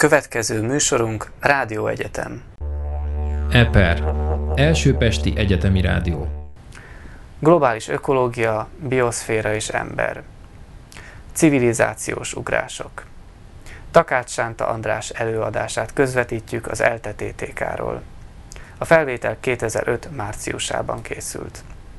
Következő műsorunk Rádió Egyetem. EPER, Első Pesti Egyetemi Rádió. Globális ökológia, bioszféra és ember. Civilizációs ugrások. Takács Sánta András előadását közvetítjük az ELTE TTK-ról. A felvétel 2005. márciusában készült.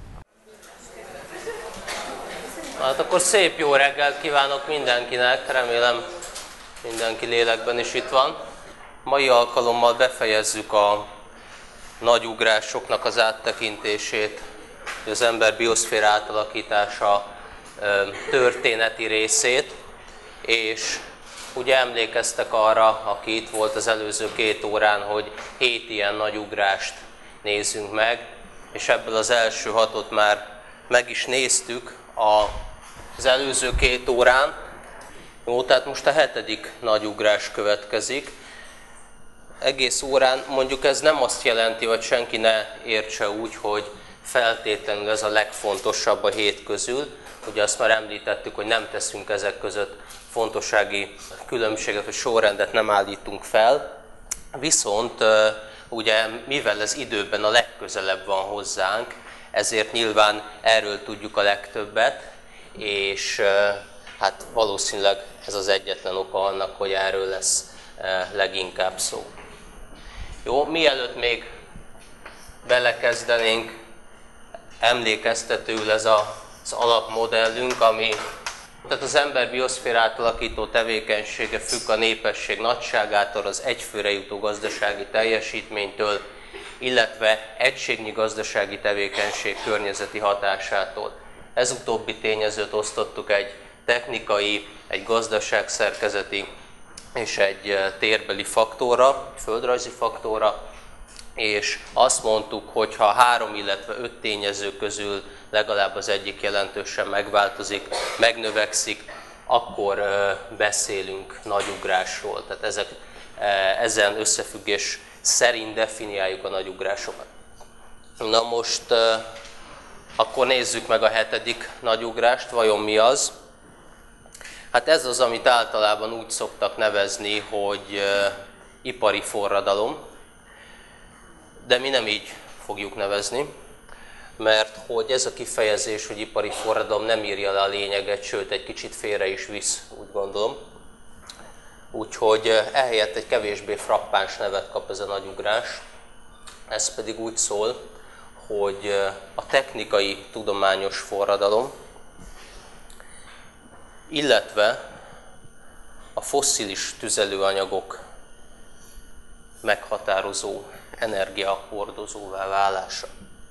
Hát akkor szép jó reggelt kívánok mindenkinek, remélem mindenki lélekben is itt van. Mai alkalommal befejezzük a nagy ugrásoknak az áttekintését, az ember bioszféra átalakítása történeti részét, és ugye emlékeztek arra, aki itt volt az előző 2 órán, hogy 7 ilyen nagy ugrást nézzünk meg, és ebből az első 6-ot már meg is néztük az előző 2 órán. Jó, tehát most a 7. nagy ugrás következik. Egész órán mondjuk ez nem azt jelenti, hogy senki ne értse úgy, hogy feltétlenül ez a legfontosabb a 7 közül. Ugye azt már említettük, hogy nem teszünk ezek között fontossági különbséget, hogy sorrendet nem állítunk fel. Viszont ugye mivel ez időben a legközelebb van hozzánk, ezért nyilván erről tudjuk a legtöbbet, és hát valószínűleg ez az egyetlen oka annak, hogy erről lesz leginkább szó. Jó, mielőtt még belekezdenénk, emlékeztetőül ez az alapmodellünk, ami tehát az ember bioszféra átalakító tevékenysége függ a népesség nagyságától, az egyfőre jutó gazdasági teljesítménytől, illetve egységnyi gazdasági tevékenység környezeti hatásától. Ez utóbbi tényezőt osztottuk egy technikai, egy gazdaságszerkezeti és egy térbeli faktorra, földrajzi faktorra, és azt mondtuk, hogy ha 3, illetve 5 tényező közül legalább az egyik jelentősen megváltozik, megnövekszik, akkor beszélünk nagy ugrásról. Tehát ezen összefüggés szerint definiáljuk a nagy ugrásokat. Na most akkor nézzük meg a 7. nagy ugrást, vajon mi az? Hát ez az, amit általában úgy szoktak nevezni, hogy ipari forradalom, de mi nem így fogjuk nevezni, mert hogy ez a kifejezés, hogy ipari forradalom nem írja le a lényeget, sőt egy kicsit félre is visz, úgy gondolom. Úgyhogy ehelyett egy kevésbé frappáns nevet kap ez a nagy ugrás. Ez pedig úgy szól, hogy a technikai tudományos forradalom, illetve a fosszilis tüzelőanyagok meghatározó energiahordozóvá válása.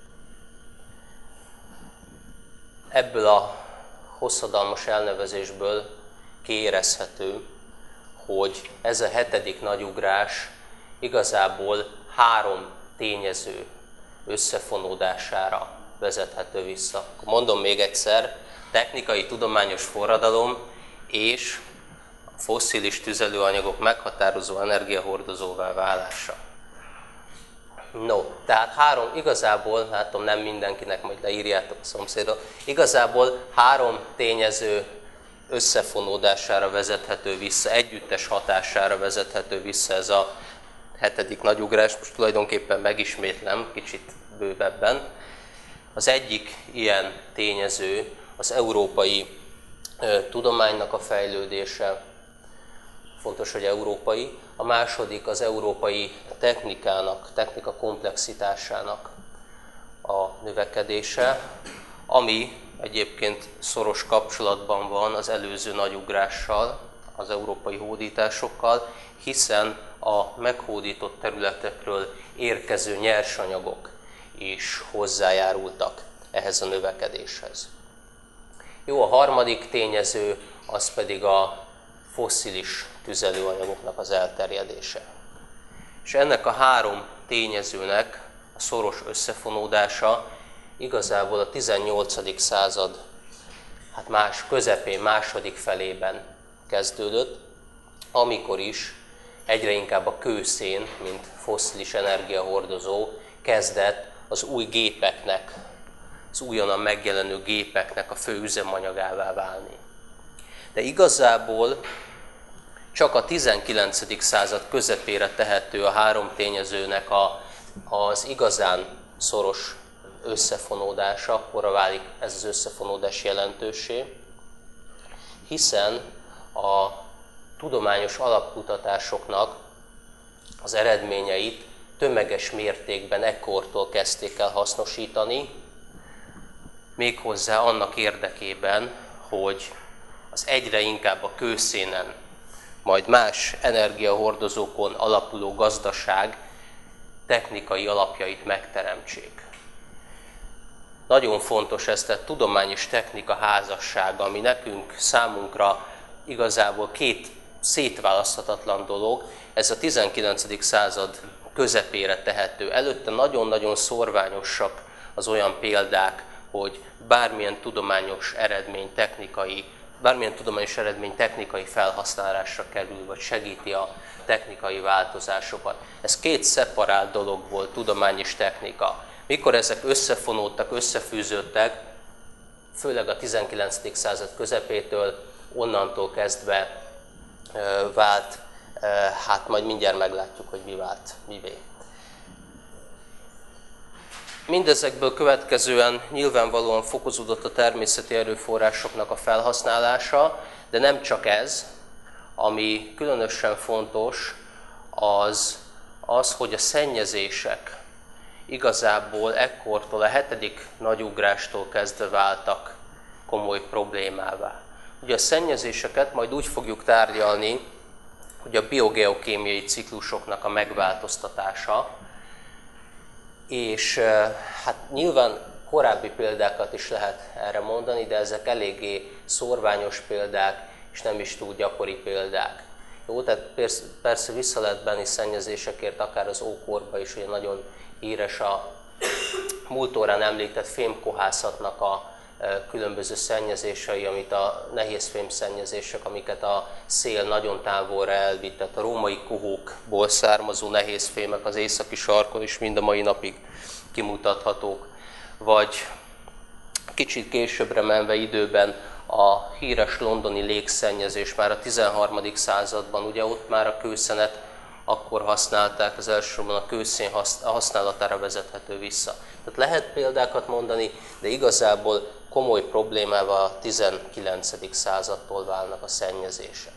Ebből a hosszadalmas elnevezésből kiérezhető, hogy ez a 7. nagy ugrás igazából 3 tényező összefonódására vezethető vissza. Mondom még egyszer, technikai tudományos forradalom és a fosszilis tüzelőanyagok meghatározó energiahordozóvá válása. No, tehát 3, igazából, látom nem mindenkinek, majd leírjátok a szomszédot, igazából 3 tényező összefonódására vezethető vissza, együttes hatására vezethető vissza ez a 7. nagy ugrás. Most tulajdonképpen megismétlem kicsit bővebben. Az egyik ilyen tényező az európai tudománynak a fejlődése, fontos, hogy európai. A második az európai technika komplexitásának a növekedése, ami egyébként szoros kapcsolatban van az előző nagy ugrással, az európai hódításokkal, hiszen a meghódított területekről érkező nyersanyagok is hozzájárultak ehhez a növekedéshez. Jó, a harmadik tényező az pedig a fosszilis tüzelőanyagoknak az elterjedése. És ennek a 3 tényezőnek a szoros összefonódása igazából a 18. század közepén, második felében kezdődött, amikor is egyre inkább a kőszén, mint fosszilis energiahordozó kezdett az új gépeknek, az újonnan megjelenő gépeknek a fő üzemanyagává válni. De igazából csak a 19. század közepére tehető a három tényezőnek az igazán szoros összefonódása, akkorra válik ez az összefonódás jelentőssé, hiszen a tudományos alapkutatásoknak az eredményeit tömeges mértékben ekkortól kezdték el hasznosítani, méghozzá annak érdekében, hogy az egyre inkább a kőszénen, majd más energiahordozókon alapuló gazdaság technikai alapjait megteremtsék. Nagyon fontos ez, tehát tudomány és technika házassága, ami számunkra igazából két szétválaszthatatlan dolog. Ez a 19. század közepére tehető. Előtte nagyon-nagyon szorványosak az olyan példák, hogy bármilyen tudományos eredmény technikai felhasználásra kerül, vagy segíti a technikai változásokat. Ez két szeparált dolog volt, tudomány és technika. Mikor ezek összefonódtak, összefűződtek, főleg a 19. század közepétől, onnantól kezdve vált, hát majd mindjárt meglátjuk, hogy mi vált mivé. Mindezekből következően nyilvánvalóan fokozódott a természeti erőforrásoknak a felhasználása, de nem csak ez, ami különösen fontos, az, hogy a szennyezések igazából ekkortól, a 7. nagyugrástól kezdve váltak komoly problémává. Ugye a szennyezéseket majd úgy fogjuk tárgyalni, hogy a biogeokémiai ciklusoknak a megváltoztatása, és hát nyilván korábbi példákat is lehet erre mondani, de ezek eléggé szórványos példák, és nem is túl gyakori példák. Jó, tehát persze vissza lehet venni szennyezésekért, akár az ókorba is, ugye nagyon híres a múlt órán említett fémkohászatnak a különböző szennyezései, amit a nehézfém szennyezések, amiket a szél nagyon távolra elvitt, tehát a római kohókból származó nehézfémek az északi sarkon is mind a mai napig kimutathatók. Vagy kicsit későbbre menve időben a híres londoni légszennyezés már a 13. században, ugye ott már a kőszenet akkor használták, az elsősorban a kőszén használatára vezethető vissza. Tehát lehet példákat mondani, de igazából komoly problémával a 19. századtól válnak a szennyezések.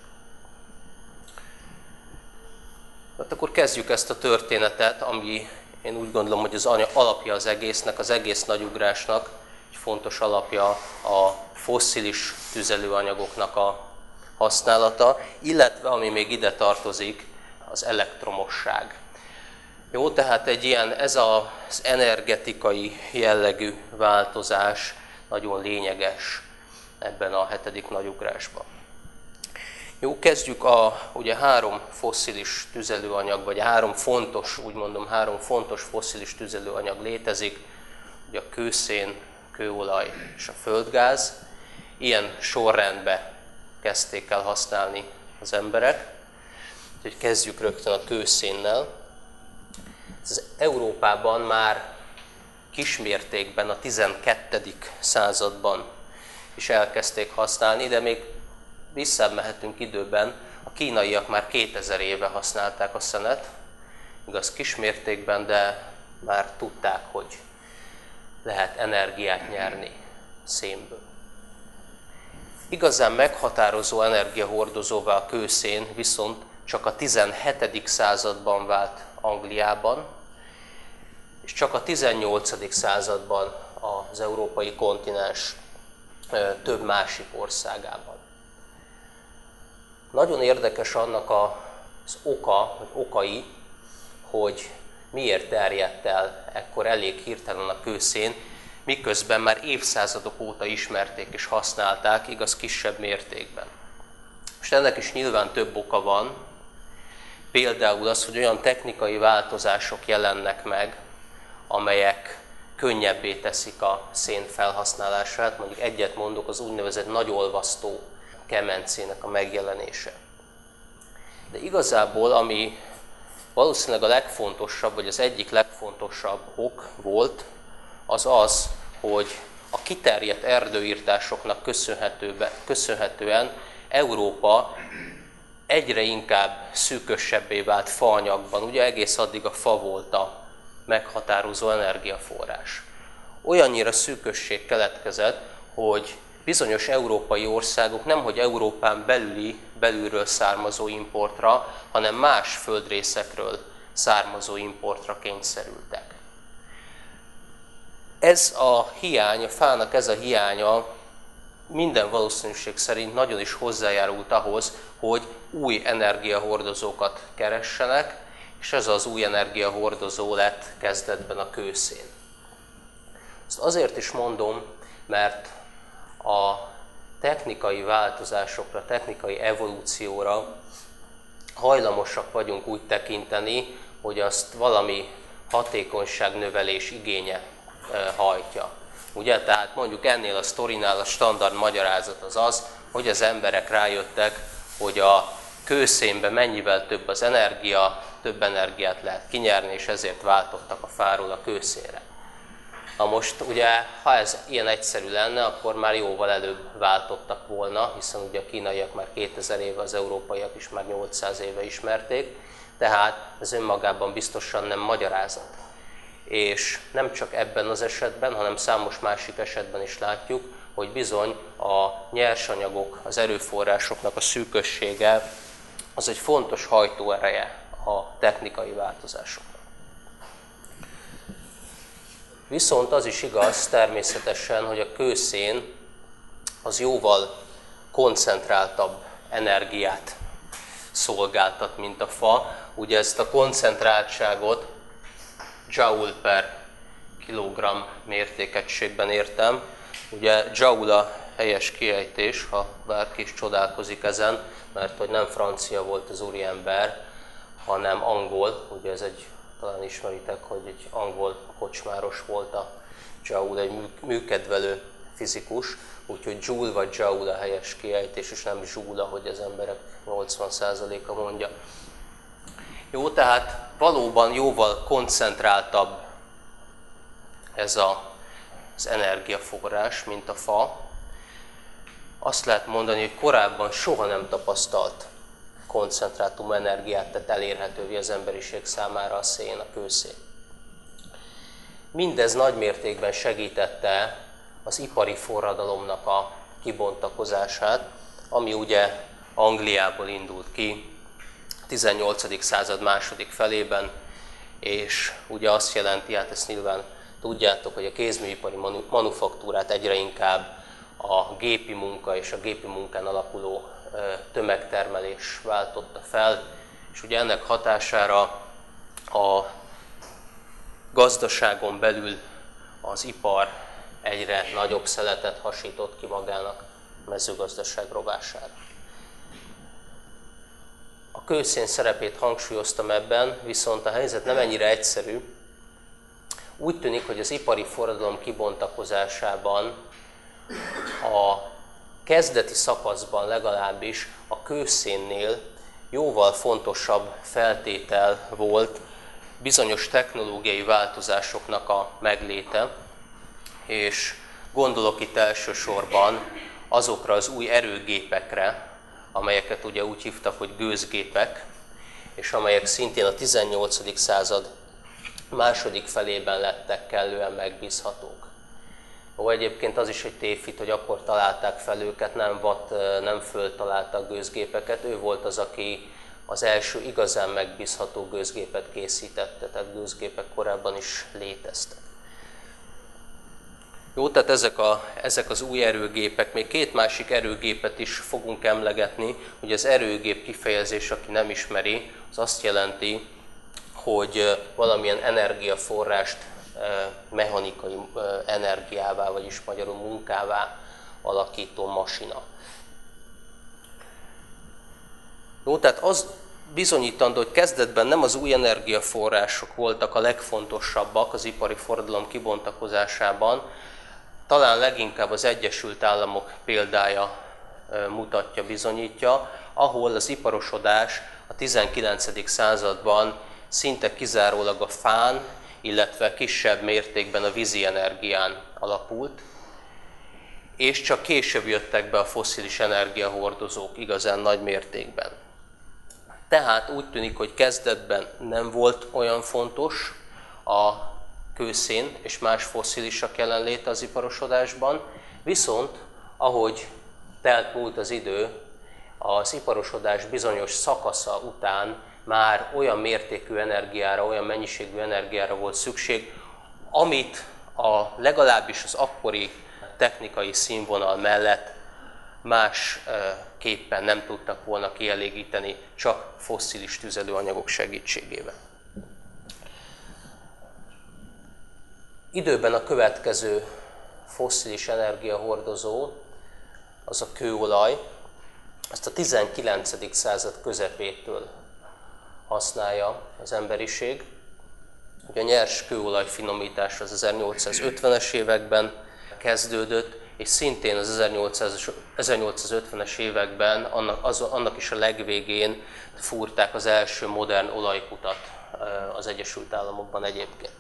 Hát akkor kezdjük ezt a történetet, ami én úgy gondolom, hogy az alapja az egésznek, az egész nagyugrásnak, egy fontos alapja a fosszilis tüzelőanyagoknak a használata, illetve ami még ide tartozik, az elektromosság. Jó, tehát ez az energetikai jellegű változás nagyon lényeges ebben a 7. nagyugrásban. Jó, kezdjük ugye 3 fosszilis tüzelőanyag, vagy 3 fontos fosszilis tüzelőanyag létezik, ugye a kőszén, kőolaj és a földgáz. Ilyen sorrendben kezdték el használni az emberek. Úgyhogy kezdjük rögtön a kőszénnel. Ez Európában már kismértékben a 12. században is elkezdték használni, de még visszamehetünk időben, a kínaiak már 2000 éve használták a szenet, igaz kismértékben, de már tudták, hogy lehet energiát nyerni szénből. Igazán meghatározó energiahordozóvá a kőszén viszont csak a 17. században vált Angliában, és csak a 18. században az európai kontinens több másik országában. Nagyon érdekes annak az okai, hogy miért terjedt el ekkor elég hirtelen a kőszén, miközben már évszázadok óta ismerték és használták, igaz kisebb mértékben. És ennek is nyilván több oka van, például az, hogy olyan technikai változások jelennek meg, amelyek könnyebbé teszik a szén felhasználását, mondjuk egyet mondok, az úgynevezett nagyolvasztó kemencének a megjelenése. De igazából, ami valószínűleg a legfontosabb, vagy az egyik legfontosabb ok volt, az, hogy a kiterjedt erdőirtásoknak köszönhetően Európa egyre inkább szűkösebbé vált faanyagban, ugye egész addig a fa volt a meghatározó energiaforrás. Olyannyira szűkösség keletkezett, hogy bizonyos európai országok nemhogy Európán belülről származó importra, hanem más földrészekről származó importra kényszerültek. Ez a hiány, a fának ez a hiánya minden valószínűség szerint nagyon is hozzájárult ahhoz, hogy új energiahordozókat keressenek, és ez az új energiahordozó lett kezdetben a kőszén. Ezt azért is mondom, mert a technikai változásokra, technikai evolúcióra hajlamosak vagyunk úgy tekinteni, hogy azt valami hatékonyságnövelés igénye hajtja. Ugye? Tehát mondjuk ennél a sztorinál a standard magyarázat az az, hogy az emberek rájöttek, hogy a kőszénben mennyivel több az energia, több energiát lehet kinyerni, és ezért váltottak a fáról a kőszénre. Na most ugye, ha ez ilyen egyszerű lenne, akkor már jóval előbb váltottak volna, hiszen ugye a kínaiak már 2000 éve, az európaiak is már 800 éve ismerték, tehát ez önmagában biztosan nem magyarázat. És nem csak ebben az esetben, hanem számos másik esetben is látjuk, hogy bizony a nyersanyagok, az erőforrásoknak a szűkössége az egy fontos hajtóereje a technikai változásoknak. Viszont az is igaz természetesen, hogy a kőszén az jóval koncentráltabb energiát szolgáltat, mint a fa. Ugye ezt a koncentráltságot joule per kilogramm mértékegységben értem. Ugye joule a helyes kiejtés, ha bárki is csodálkozik ezen, mert hogy nem francia volt az úriember, hanem angol. Ugye ez egy, talán ismeritek, hogy egy angol kocsmáros volt a Joule, egy műkedvelő fizikus, úgyhogy Joule vagy Joule a helyes kiejtés, és nem Joule, ahogy az emberek 80%-a mondja. Jó, tehát valóban jóval koncentráltabb ez az energiaforrás, mint a fa. Azt lehet mondani, hogy korábban soha nem tapasztalt koncentrátum energiát tett elérhetővé az emberiség számára a szén, a kőszén. Mindez nagymértékben segítette az ipari forradalomnak a kibontakozását, ami ugye Angliából indult ki 18. század második felében, és ugye azt jelenti, hát ezt nyilván tudjátok, hogy a kézműipari manufaktúrát egyre inkább a gépi munka és a gépi munkán alapuló tömegtermelés váltotta fel, és ugye ennek hatására a gazdaságon belül az ipar egyre nagyobb szeletet hasított ki magának a mezőgazdaság rovására. A kőszén szerepét hangsúlyoztam ebben, viszont a helyzet nem ennyire egyszerű. Úgy tűnik, hogy az ipari forradalom kibontakozásában a kezdeti szakaszban legalábbis a kőszénnél jóval fontosabb feltétel volt bizonyos technológiai változásoknak a megléte, és gondolok itt elsősorban azokra az új erőgépekre, amelyeket ugye úgy hívtak, hogy gőzgépek, és amelyek szintén a 18. század második felében lettek kellően megbízhatók. Ó, egyébként az is egy tévhit, hogy akkor találták fel őket, nem Watt, nem Föld találta a gőzgépeket, ő volt az, aki az első igazán megbízható gőzgépet készítette, tehát gőzgépek korábban is léteztek. Jó, tehát ezek az új erőgépek, még két másik erőgépet is fogunk emlegetni. Ugye az erőgép kifejezés, aki nem ismeri, az azt jelenti, hogy valamilyen energiaforrást mechanikai energiává, vagyis magyarul munkává alakító masina. Jó, tehát az bizonyítandó, hogy kezdetben nem az új energiaforrások voltak a legfontosabbak az ipari forradalom kibontakozásában, talán leginkább az Egyesült Államok példája mutatja, bizonyítja, ahol az iparosodás a 19. században szinte kizárólag a fán, illetve kisebb mértékben a vízi energián alapult, és csak később jöttek be a fosszilis energiahordozók igazán nagy mértékben. Tehát úgy tűnik, hogy kezdetben nem volt olyan fontos a kőszén és más fosszilisek jelenléte az iparosodásban, viszont ahogy múlt az idő, az iparosodás bizonyos szakasza után már olyan mértékű energiára, olyan mennyiségű energiára volt szükség, amit legalábbis az akkori technikai színvonal mellett másképpen nem tudtak volna kielégíteni, csak fosszilis tüzelőanyagok segítségével. Időben a következő fosszilis energiahordozó az a kőolaj. Ezt a 19. század közepétől használja az emberiség. Ugye a nyers kőolaj finomítás az 1850-es években kezdődött, és szintén az 1850-es években, annak is a legvégén fúrták az első modern olajkutat az Egyesült Államokban egyébként.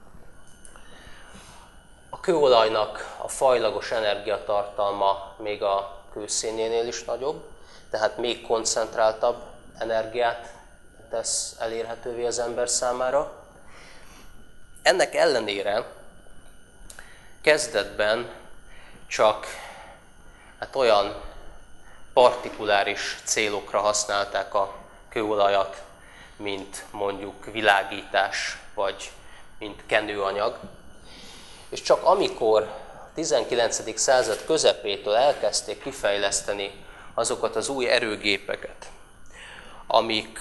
A kőolajnak a fajlagos energiatartalma még a kőszénénél is nagyobb, tehát még koncentráltabb energiát tesz elérhetővé az ember számára. Ennek ellenére kezdetben csak olyan partikuláris célokra használták a kőolajat, mint mondjuk világítás, vagy mint kenőanyag. És csak amikor a 19. század közepétől elkezdték kifejleszteni azokat az új erőgépeket, amik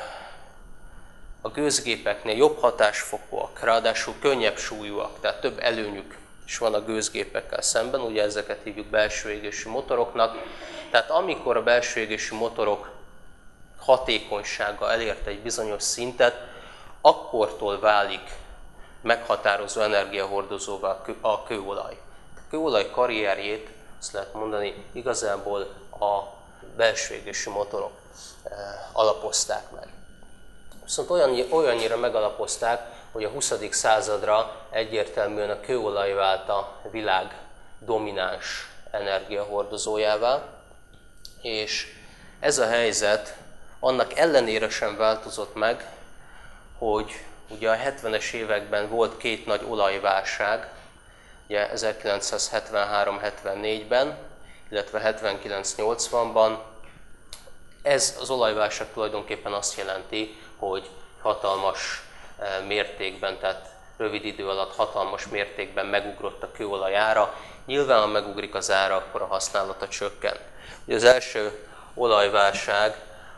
a gőzgépeknél jobb hatásfokúak, ráadásul könnyebb súlyúak, tehát több előnyük is van a gőzgépekkel szemben, ugye ezeket hívjuk belső égésű motoroknak. Tehát amikor a belső égésű motorok hatékonysága elérte egy bizonyos szintet, akkortól válik meghatározó energiahordozóvá a kőolaj. A kőolaj karrierjét, azt lehet mondani, igazából a belső égésű motorok alapozták meg. Viszont olyannyira megalapozták, hogy a 20. századra egyértelműen a kőolaj vált a világ domináns energiahordozójává, és ez a helyzet annak ellenére sem változott meg, hogy ugye a 70-es években volt két nagy olajválság, ugye 1973-74-ben, illetve 79-80-ban. Ez az olajválság tulajdonképpen azt jelenti, hogy hatalmas mértékben, tehát rövid idő alatt hatalmas mértékben megugrott a kőolaj ára. Nyilván, ha megugrik az ára, akkor a használata csökken. Ugye az első olajválság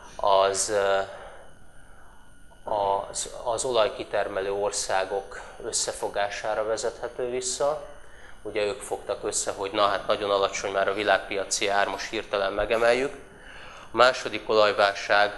az olajkitermelő országok összefogására vezethető vissza. Ugye ők fogtak össze, hogy nagyon alacsony már a világpiaci ár, most hirtelen megemeljük. A második olajválság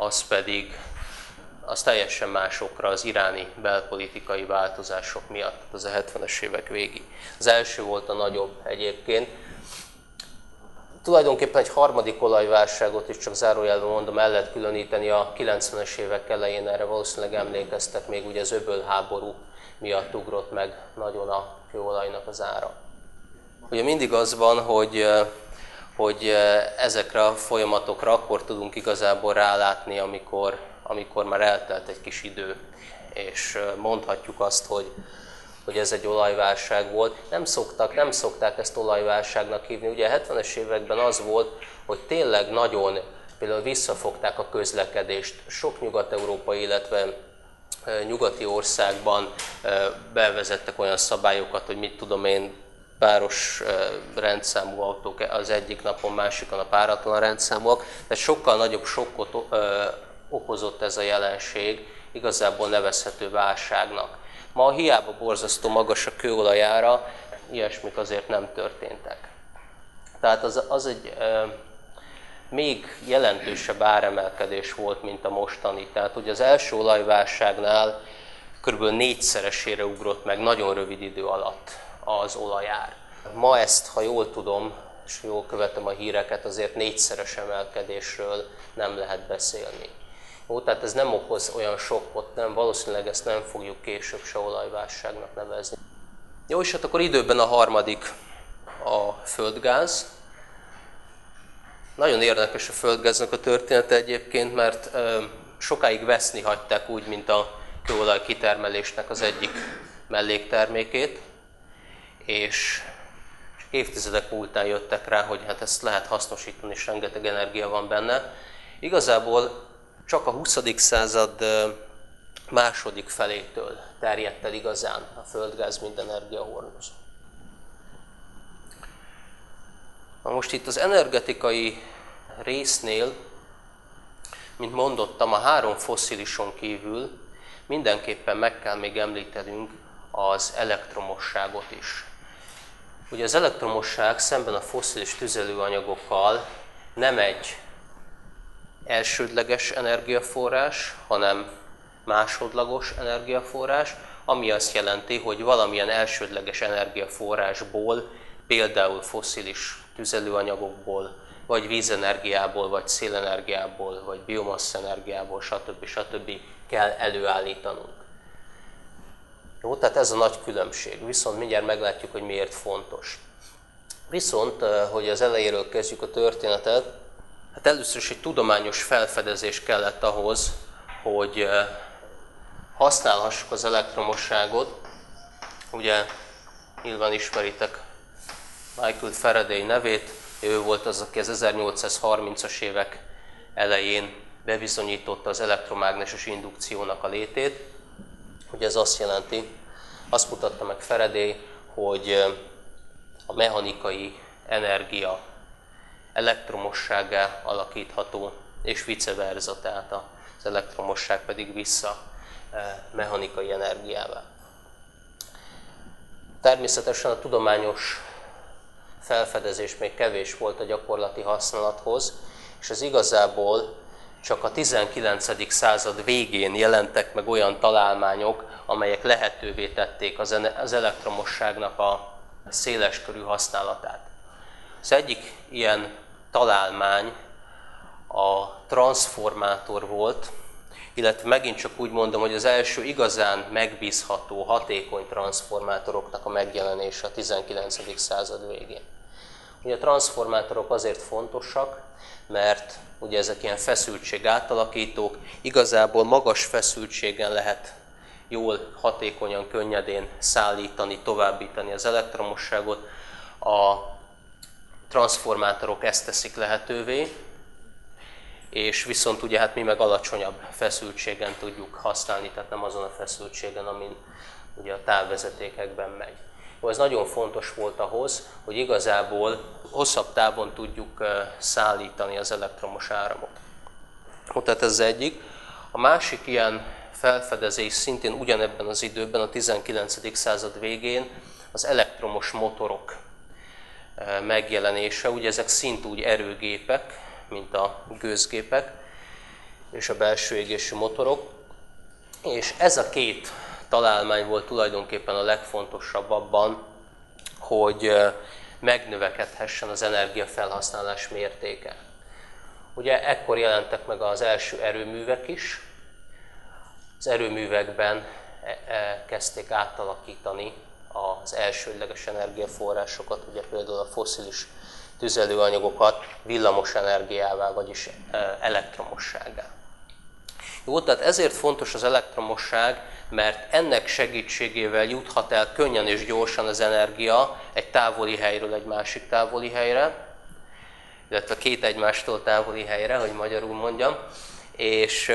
az teljesen másokra, az iráni belpolitikai változások miatt, az a 70-es évek végi. Az első volt a nagyobb egyébként. Tulajdonképpen egy harmadik olajválságot is, csak zárójelben mondom, el lehet különíteni a 90-es évek elején, erre valószínűleg emlékeztek, még ugye az öbölháború miatt ugrott meg nagyon a kőolajnak az ára. Ugye mindig az van, hogy ezekre a folyamatokra akkor tudunk igazából rálátni, amikor már eltelt egy kis idő, és mondhatjuk azt, hogy ez egy olajválság volt. Nem szokták ezt olajválságnak hívni. Ugye a 70-es években az volt, hogy tényleg nagyon például visszafogták a közlekedést. Sok nyugat-európai, illetve nyugati országban bevezettek olyan szabályokat, hogy mit tudom én, páros rendszámú autók az egyik napon, másikon a páratlan rendszámúak. Tehát sokkal nagyobb sokkot okozott ez a jelenség, igazából nevezhető válságnak. Ma hiába borzasztó magas a kőolaj ára, ilyesmik azért nem történtek. Tehát az egy még jelentősebb áremelkedés volt, mint a mostani. Tehát ugye az első olajválságnál kb. 4-szeresére ugrott meg nagyon rövid idő alatt az olajár. Ma ezt, ha jól tudom, és jól követem a híreket, azért 4-szeres emelkedésről nem lehet beszélni. Jó, tehát ez nem okoz olyan sokkot, valószínűleg ezt nem fogjuk később se olajválságnak nevezni. Jó, és hát akkor időben a harmadik a földgáz. Nagyon érdekes a földgáznak a története egyébként, mert sokáig veszni hagyták úgy, mint a kőolaj kitermelésnek az egyik melléktermékét, és évtizedek múltán jöttek rá, hogy hát ezt lehet hasznosítani, és rengeteg energia van benne. Igazából csak a 20. század második felétől terjedt el igazán a földgáz, mint energiahordozó. Most itt az energetikai résznél, mint mondottam, a 3 fosszilison kívül mindenképpen meg kell még említenünk az elektromosságot is. Ugye az elektromosság szemben a fosszilis tüzelőanyagokkal nem egy elsődleges energiaforrás, hanem másodlagos energiaforrás, ami azt jelenti, hogy valamilyen elsődleges energiaforrásból, például fosszilis tüzelőanyagokból, vagy vízenergiából, vagy szélenergiából, vagy biomasszenergiából, stb. Kell előállítanunk. Jó, tehát ez a nagy különbség. Viszont mindjárt meglátjuk, hogy miért fontos. Viszont, hogy az elejéről kezdjük a történetet, hát először is egy tudományos felfedezés kellett ahhoz, hogy használhassuk az elektromosságot. Ugye nyilván ismeritek Michael Faraday nevét, ő volt az, aki az 1830-as évek elején bebizonyította az elektromágneses indukciónak a létét. Ugye ez azt jelenti, azt mutatta meg Faraday, hogy a mechanikai energia elektromossággá alakítható, és vice versa, tehát az elektromosság pedig vissza mechanikai energiává. Természetesen a tudományos felfedezés még kevés volt a gyakorlati használathoz, és ez igazából csak a 19. század végén jelentek meg olyan találmányok, amelyek lehetővé tették az elektromosságnak a széleskörű használatát. Az egyik ilyen találmány a transzformátor volt, illetve megint csak úgy mondom, hogy az első igazán megbízható, hatékony transzformátoroknak a megjelenése a 19. század végén. Ugye a transzformátorok azért fontosak, mert ugye ezek ilyen feszültség átalakítók, igazából magas feszültségen lehet jól, hatékonyan, könnyedén szállítani, továbbítani az elektromosságot. A transzformátorok ezt teszik lehetővé, és viszont ugye hát mi meg alacsonyabb feszültségen tudjuk használni, tehát nem azon a feszültségen, amin ugye a távvezetékekben megy. Ez nagyon fontos volt ahhoz, hogy igazából hosszabb távon tudjuk szállítani az elektromos áramot. Tehát ez az egyik. A másik ilyen felfedezés szintén ugyanebben az időben, a 19. század végén az elektromos motorok megjelenése. Ugye ezek szintúgy erőgépek, mint a gőzgépek és a belső égésű motorok. És ez a két találmány volt tulajdonképpen a legfontosabb abban, hogy megnövekedhessen az energiafelhasználás mértéke. Ugye ekkor jelentek meg az első erőművek is. Az erőművekben kezdték átalakítani az elsődleges energiaforrásokat, ugye például a fosszilis tüzelőanyagokat villamos energiává, vagyis elektromossággá. Jó, tehát ezért fontos az elektromosság, mert ennek segítségével juthat el könnyen és gyorsan az energia egy távoli helyről egy másik távoli helyre, illetve két egymástól távoli helyre, hogy magyarul mondjam. És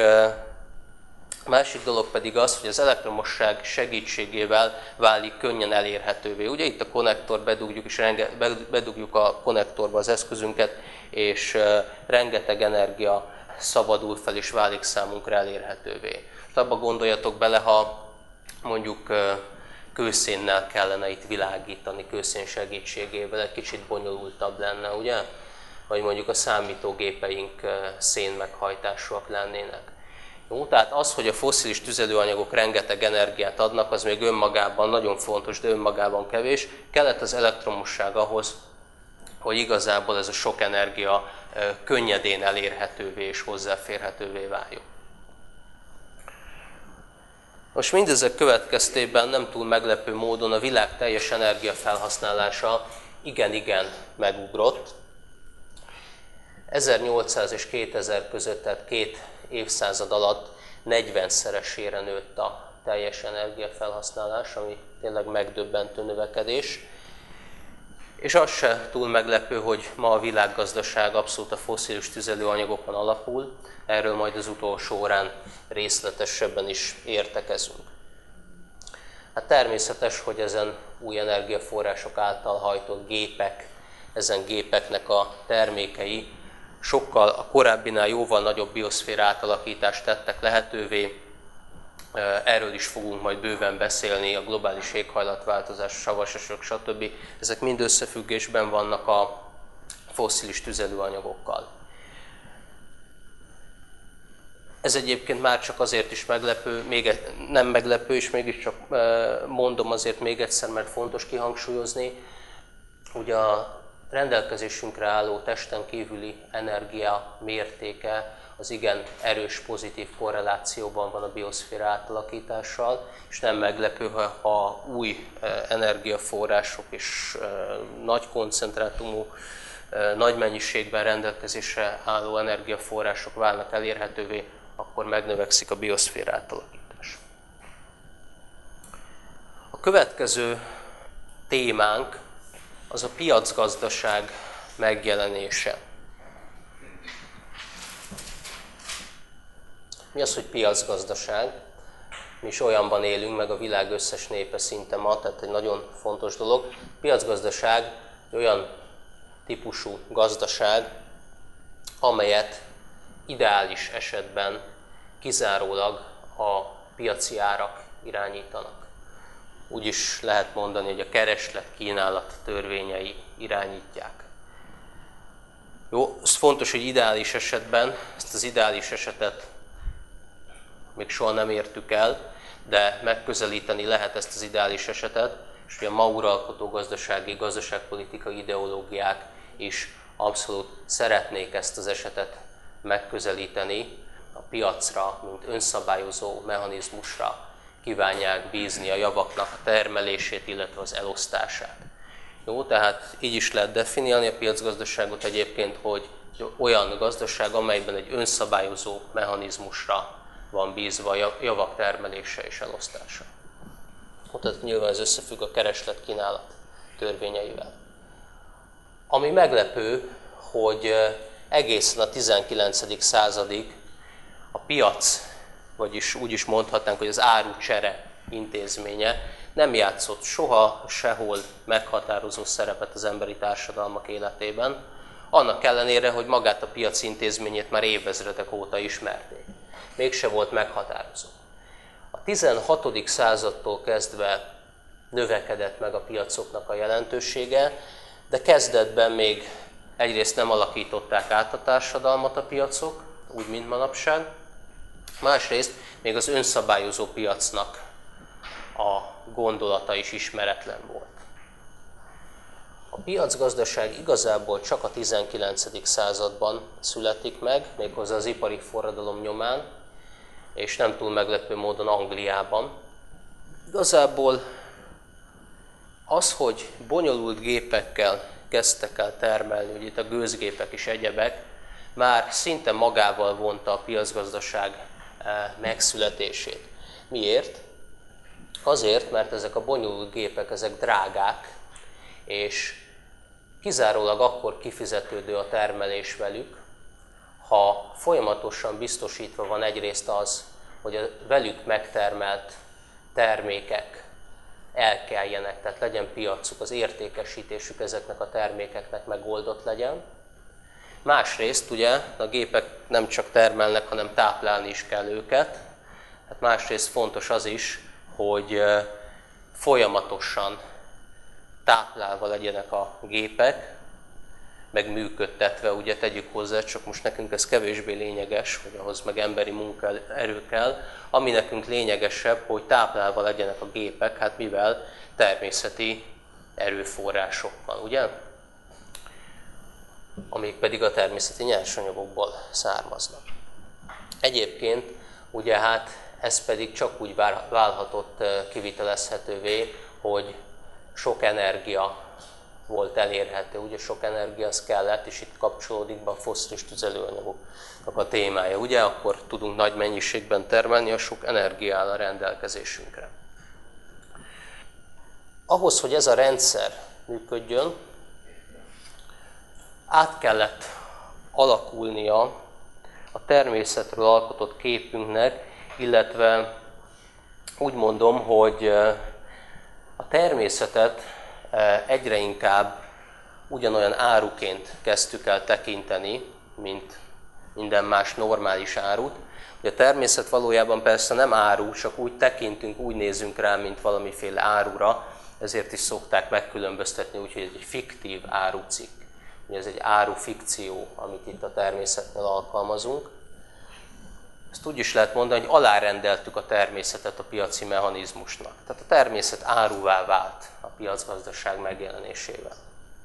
a másik dolog pedig az, hogy az elektromosság segítségével válik könnyen elérhetővé. Ugye itt a konnektor bedugjuk, és bedugjuk a konnektorba az eszközünket, és rengeteg energia szabadul fel, és válik számunkra elérhetővé. Abba gondoljatok bele, ha mondjuk kőszénnel kellene itt világítani, kőszén segítségével, egy kicsit bonyolultabb lenne, ugye? Vagy mondjuk a számítógépeink szénmeghajtásúak lennének. Jó, tehát az, hogy a fosszilis tüzelőanyagok rengeteg energiát adnak, az még önmagában nagyon fontos, de önmagában kevés. Kellett az elektromosság ahhoz, hogy igazából ez a sok energia könnyedén elérhetővé és hozzáférhetővé váljon. Most mindezek következtében nem túl meglepő módon a világ teljes energiafelhasználása igen-igen megugrott. 1800 és 2000 között, tehát 2 évszázad alatt 40-szeresére nőtt a teljes energiafelhasználás, ami tényleg megdöbbentő növekedés. És az se túl meglepő, hogy ma a világgazdaság abszolút a fosszilis tüzelőanyagokon alapul, erről majd az utolsó órán részletesebben is értekezünk. Hát természetes, hogy ezen új energiaforrások által hajtott gépek, ezen gépeknek a termékei sokkal a korábbinál jóval nagyobb bioszféra átalakítást tettek lehetővé. Erről is fogunk majd bőven beszélni, a globális éghajlatváltozás, savasesök, stb. Ezek mind összefüggésben vannak a fosszilis tüzelőanyagokkal. Ez egyébként már csak azért is meglepő, nem meglepő, és mégiscsak mondom azért még egyszer, mert fontos kihangsúlyozni, hogy a rendelkezésünkre álló testen kívüli energia mértéke az igen erős pozitív korrelációban van a bioszféra átalakítással, és nem meglepő, ha új energiaforrások és nagy koncentrátumú, nagy mennyiségben rendelkezésre álló energiaforrások válnak elérhetővé, akkor megnövekszik a bioszféra átalakítás. A következő témánk az a piacgazdaság megjelenése. Mi az, hogy piacgazdaság? Mi is olyanban élünk, meg a világ összes népe szinte ma, tehát egy nagyon fontos dolog. Piacgazdaság olyan típusú gazdaság, amelyet ideális esetben kizárólag a piaci árak irányítanak. Úgy is lehet mondani, hogy a kereslet-kínálat törvényei irányítják. Jó, ez fontos, hogy ideális esetben, ezt az ideális esetet még soha nem értük el, de megközelíteni lehet ezt az ideális esetet, és ugye a ma uralkodó gazdaságpolitikai ideológiák is abszolút szeretnék ezt az esetet megközelíteni, a piacra, mint önszabályozó mechanizmusra kívánják bízni a javaknak a termelését, illetve az elosztását. Jó, tehát így is lehet definiálni a piacgazdaságot egyébként, hogy olyan gazdaság, amelyben egy önszabályozó mechanizmusra van bízva a javak termelése és elosztása. Tehát nyilván ez összefügg a kereslet-kínálat törvényeivel. Ami meglepő, hogy egészen a 19. századig a piac, vagyis úgy is mondhatnánk, hogy az árucsere intézménye nem játszott soha, sehol meghatározó szerepet az emberi társadalmak életében, annak ellenére, hogy magát a piac intézményét már évezredek óta ismerték. Mégse volt meghatározó. A 16. századtól kezdve növekedett meg a piacoknak a jelentősége, de kezdetben még egyrészt nem alakították át a társadalmat a piacok, úgy, mint manapság, másrészt még az önszabályozó piacnak a gondolata is ismeretlen volt. A piacgazdaság igazából csak a 19. században születik meg, méghozzá az ipari forradalom nyomán, és nem túl meglepő módon Angliában. Igazából az, hogy bonyolult gépekkel kezdtek el termelni, ugye itt a gőzgépek és egyebek, már szinte magával vonta a piacgazdaság megszületését. Miért? Azért, mert ezek a bonyolult gépek, ezek drágák, és kizárólag akkor kifizetődő a termelés velük, ha folyamatosan biztosítva van egyrészt az, hogy a velük megtermelt termékek elkeljenek, tehát legyen piacuk, az értékesítésük ezeknek a termékeknek megoldott legyen. Másrészt ugye a gépek nem csak termelnek, hanem táplálni is kell őket. Hát másrészt fontos az is, hogy folyamatosan táplálva legyenek a gépek, meg működtetve, ugye tegyük hozzá, csak most nekünk ez kevésbé lényeges, hogy ahhoz meg emberi munkaerő kell. Ami nekünk lényegesebb, hogy táplálva legyenek a gépek, hát mivel természeti erőforrásokkal, ugye? Amik pedig a természeti nyersanyagokból származnak. Egyébként ugye hát ez pedig csak úgy válhatott kivitelezhetővé, hogy sok energia volt elérhető. Ugye sok energia az kellett, és itt kapcsolódik be a fosszilis tüzelőanyagoknak a témája. Ugye akkor tudunk nagy mennyiségben termelni, a sok energia áll a rendelkezésünkre. Ahhoz, hogy ez a rendszer működjön, át kellett alakulnia a természetről alkotott képünknek, illetve úgy mondom, hogy a természetet egyre inkább ugyanolyan áruként kezdtük el tekinteni, mint minden más normális árut. Ugye a természet valójában persze nem áru, csak úgy tekintünk, úgy nézünk rá, mint valamiféle árura, ezért is szokták megkülönböztetni úgy, hogy ez egy fiktív árucikk. Ugye ez egy árufikció, amit itt a természetnél alkalmazunk. Ezt úgy is lehet mondani, hogy alárendeltük a természetet a piaci mechanizmusnak. Tehát a természet áruvá vált a piacgazdaság megjelenésével.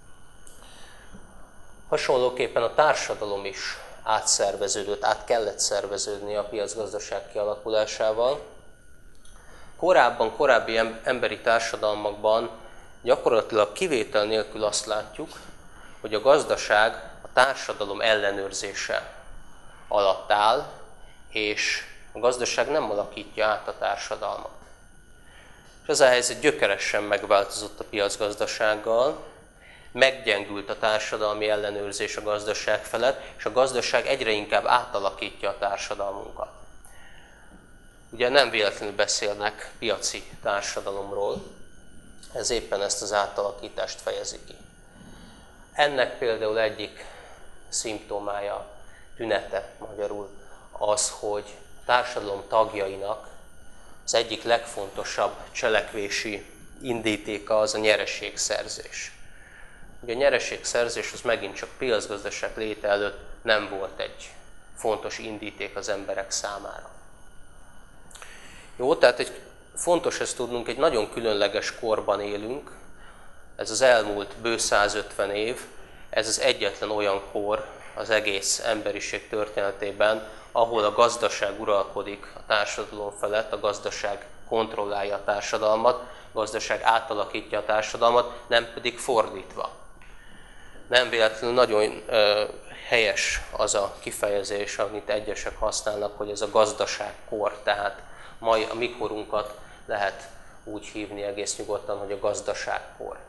Hasonlóképpen a társadalom is átszerveződött, át kellett szerveződni a piacgazdaság kialakulásával. Korábbi emberi társadalmakban gyakorlatilag kivétel nélkül azt látjuk, hogy a gazdaság a társadalom ellenőrzése alatt áll, és a gazdaság nem alakítja át a társadalmat. És ez a helyzet gyökeresen megváltozott a piacgazdasággal, meggyengült a társadalmi ellenőrzés a gazdaság felett, és a gazdaság egyre inkább átalakítja a társadalmunkat. Ugye nem véletlenül beszélnek piaci társadalomról, ez éppen ezt az átalakítást fejezi ki. Ennek például egyik szimptomája, tünete magyarul az, hogy a társadalom tagjainak az egyik legfontosabb cselekvési indítéka az a nyereségszerzés. Ugye a nyereségszerzés az megint csak piacgazdaság léte előtt nem volt egy fontos indíték az emberek számára. Jó, tehát fontos ezt tudnunk, egy nagyon különleges korban élünk, ez az elmúlt bő 150 év, ez az egyetlen olyan kor az egész emberiség történetében, ahol a gazdaság uralkodik a társadalom felett, a gazdaság kontrollálja a társadalmat, a gazdaság átalakítja a társadalmat, nem pedig fordítva. Nem véletlenül nagyon helyes az a kifejezés, amit egyesek használnak, hogy ez a gazdaságkor, tehát mai a mi korunkat lehet úgy hívni egész nyugodtan, hogy a gazdaságkor.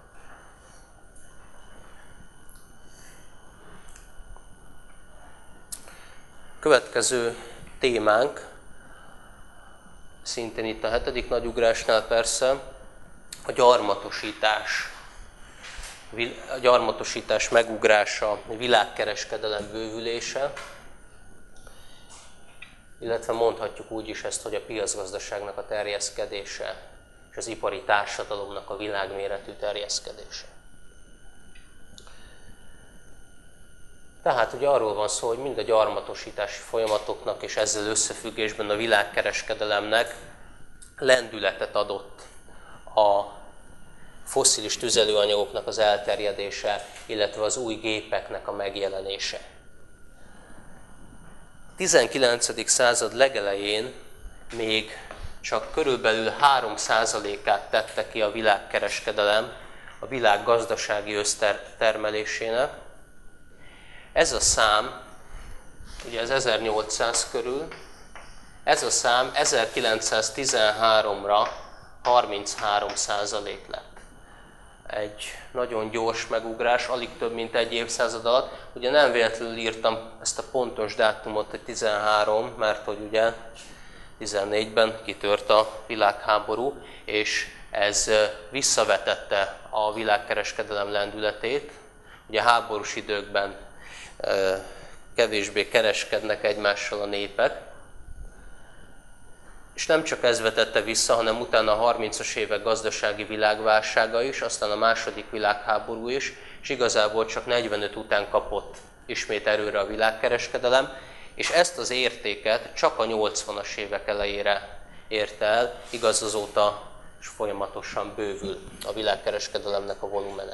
Következő témánk, szintén itt a 7. nagyugrásnál persze, a gyarmatosítás megugrása, a világkereskedelem bővülése, illetve mondhatjuk úgy is ezt, hogy a piacgazdaságnak a terjeszkedése és az ipari társadalomnak a világméretű terjeszkedése. Tehát ugye arról van szó, hogy mind a gyarmatosítási folyamatoknak és ezzel összefüggésben a világkereskedelemnek lendületet adott a fosszilis tüzelőanyagoknak az elterjedése, illetve az új gépeknek a megjelenése. A 19. század legelején még csak körülbelül 3%-át tette ki a világkereskedelem a világ gazdasági össztermelésének. Ez a szám, ugye ez 1800 körül, ez a szám 1913-ra 33% lett. Egy nagyon gyors megugrás, alig több mint egy évszázad alatt. Ugye nem véletlenül írtam ezt a pontos dátumot, hogy 13, mert hogy ugye 14-ben kitört a világháború, és ez visszavetette a világkereskedelem lendületét. Ugye háborús időkben kevésbé kereskednek egymással a népek. És nem csak ez vetette vissza, hanem utána a 30-as évek gazdasági világválsága is, aztán a második világháború is, és igazából csak 45 után kapott ismét erőre a világkereskedelem, és ezt az értéket csak a 80-as évek elejére érte el, igaz azóta és folyamatosan bővül a világkereskedelemnek a volumene.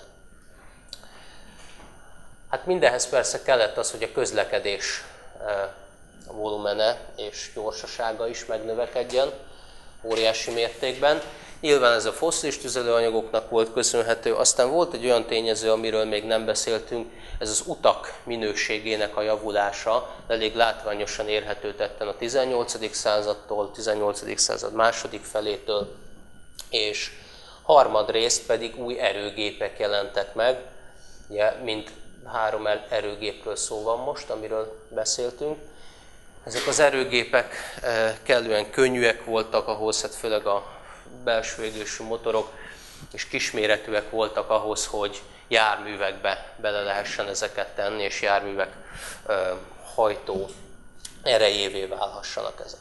Hát mindenhez persze kellett az, hogy a közlekedés a volumene és gyorsasága is megnövekedjen óriási mértékben, Nyilván ez a fosszilis tüzelőanyagoknak volt köszönhető, aztán volt egy olyan tényező, amiről még nem beszéltünk, ez az utak minőségének a javulása, elég látványosan érhető tetten a 18. századtól, 18. század második felétől, és harmadrészt pedig új erőgépek jelentek meg, ugye, mint 3 erőgépről szó van most, amiről beszéltünk. Ezek az erőgépek kellően könnyűek voltak ahhoz, hát főleg a belső égésű motorok, és kisméretűek voltak ahhoz, hogy járművekbe bele lehessen ezeket tenni, és járművek hajtó erejévé válhassanak ezek.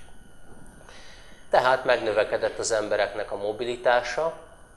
Tehát megnövekedett az embereknek a mobilitása,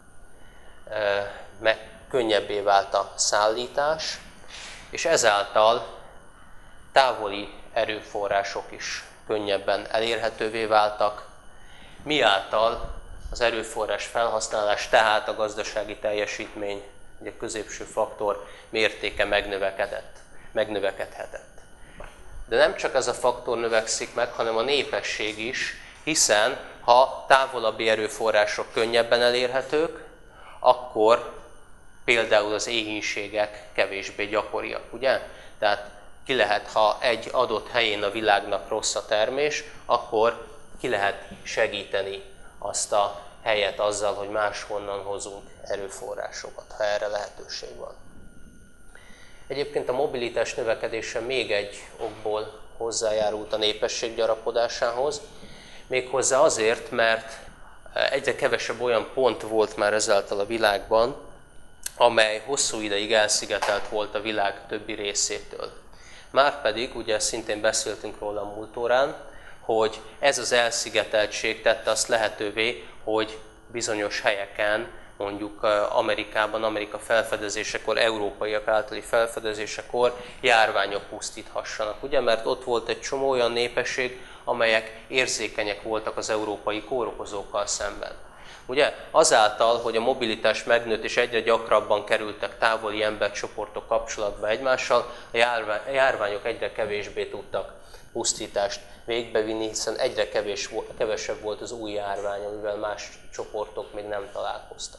könnyebbé vált a szállítás, és ezáltal távoli erőforrások is könnyebben elérhetővé váltak, miáltal az erőforrás felhasználás, tehát a gazdasági teljesítmény, ugye a középső faktor mértéke megnövekedhetett. De nem csak ez a faktor növekszik meg, hanem a népesség is, hiszen ha távolabbi erőforrások könnyebben elérhetők, akkor például az éhínségek kevésbé gyakoriak, ugye? Tehát ki lehet, ha egy adott helyén a világnak rossz a termés, akkor ki lehet segíteni azt a helyet azzal, hogy máshonnan hozunk erőforrásokat, ha erre lehetőség van. Egyébként a mobilitás növekedése még egy okból hozzájárult a népesség gyarapodásához, méghozzá azért, mert egyre kevesebb olyan pont volt már ezáltal a világban, amely hosszú ideig elszigetelt volt a világ többi részétől. Márpedig, ugye szintén beszéltünk róla a múlt órán, hogy ez az elszigeteltség tette azt lehetővé, hogy bizonyos helyeken, mondjuk Amerikában, Amerika felfedezésekor, európaiak általi felfedezésekor járványok pusztíthassanak. Ugye, mert ott volt egy csomó olyan népesség, amelyek érzékenyek voltak az európai kórokozókkal szemben. Ugye, azáltal, hogy a mobilitás megnőtt és egyre gyakrabban kerültek távoli embercsoportok kapcsolatba egymással, a járványok egyre kevésbé tudtak pusztítást végbevinni, hiszen egyre kevesebb volt az új járvány, amivel más csoportok még nem találkoztak.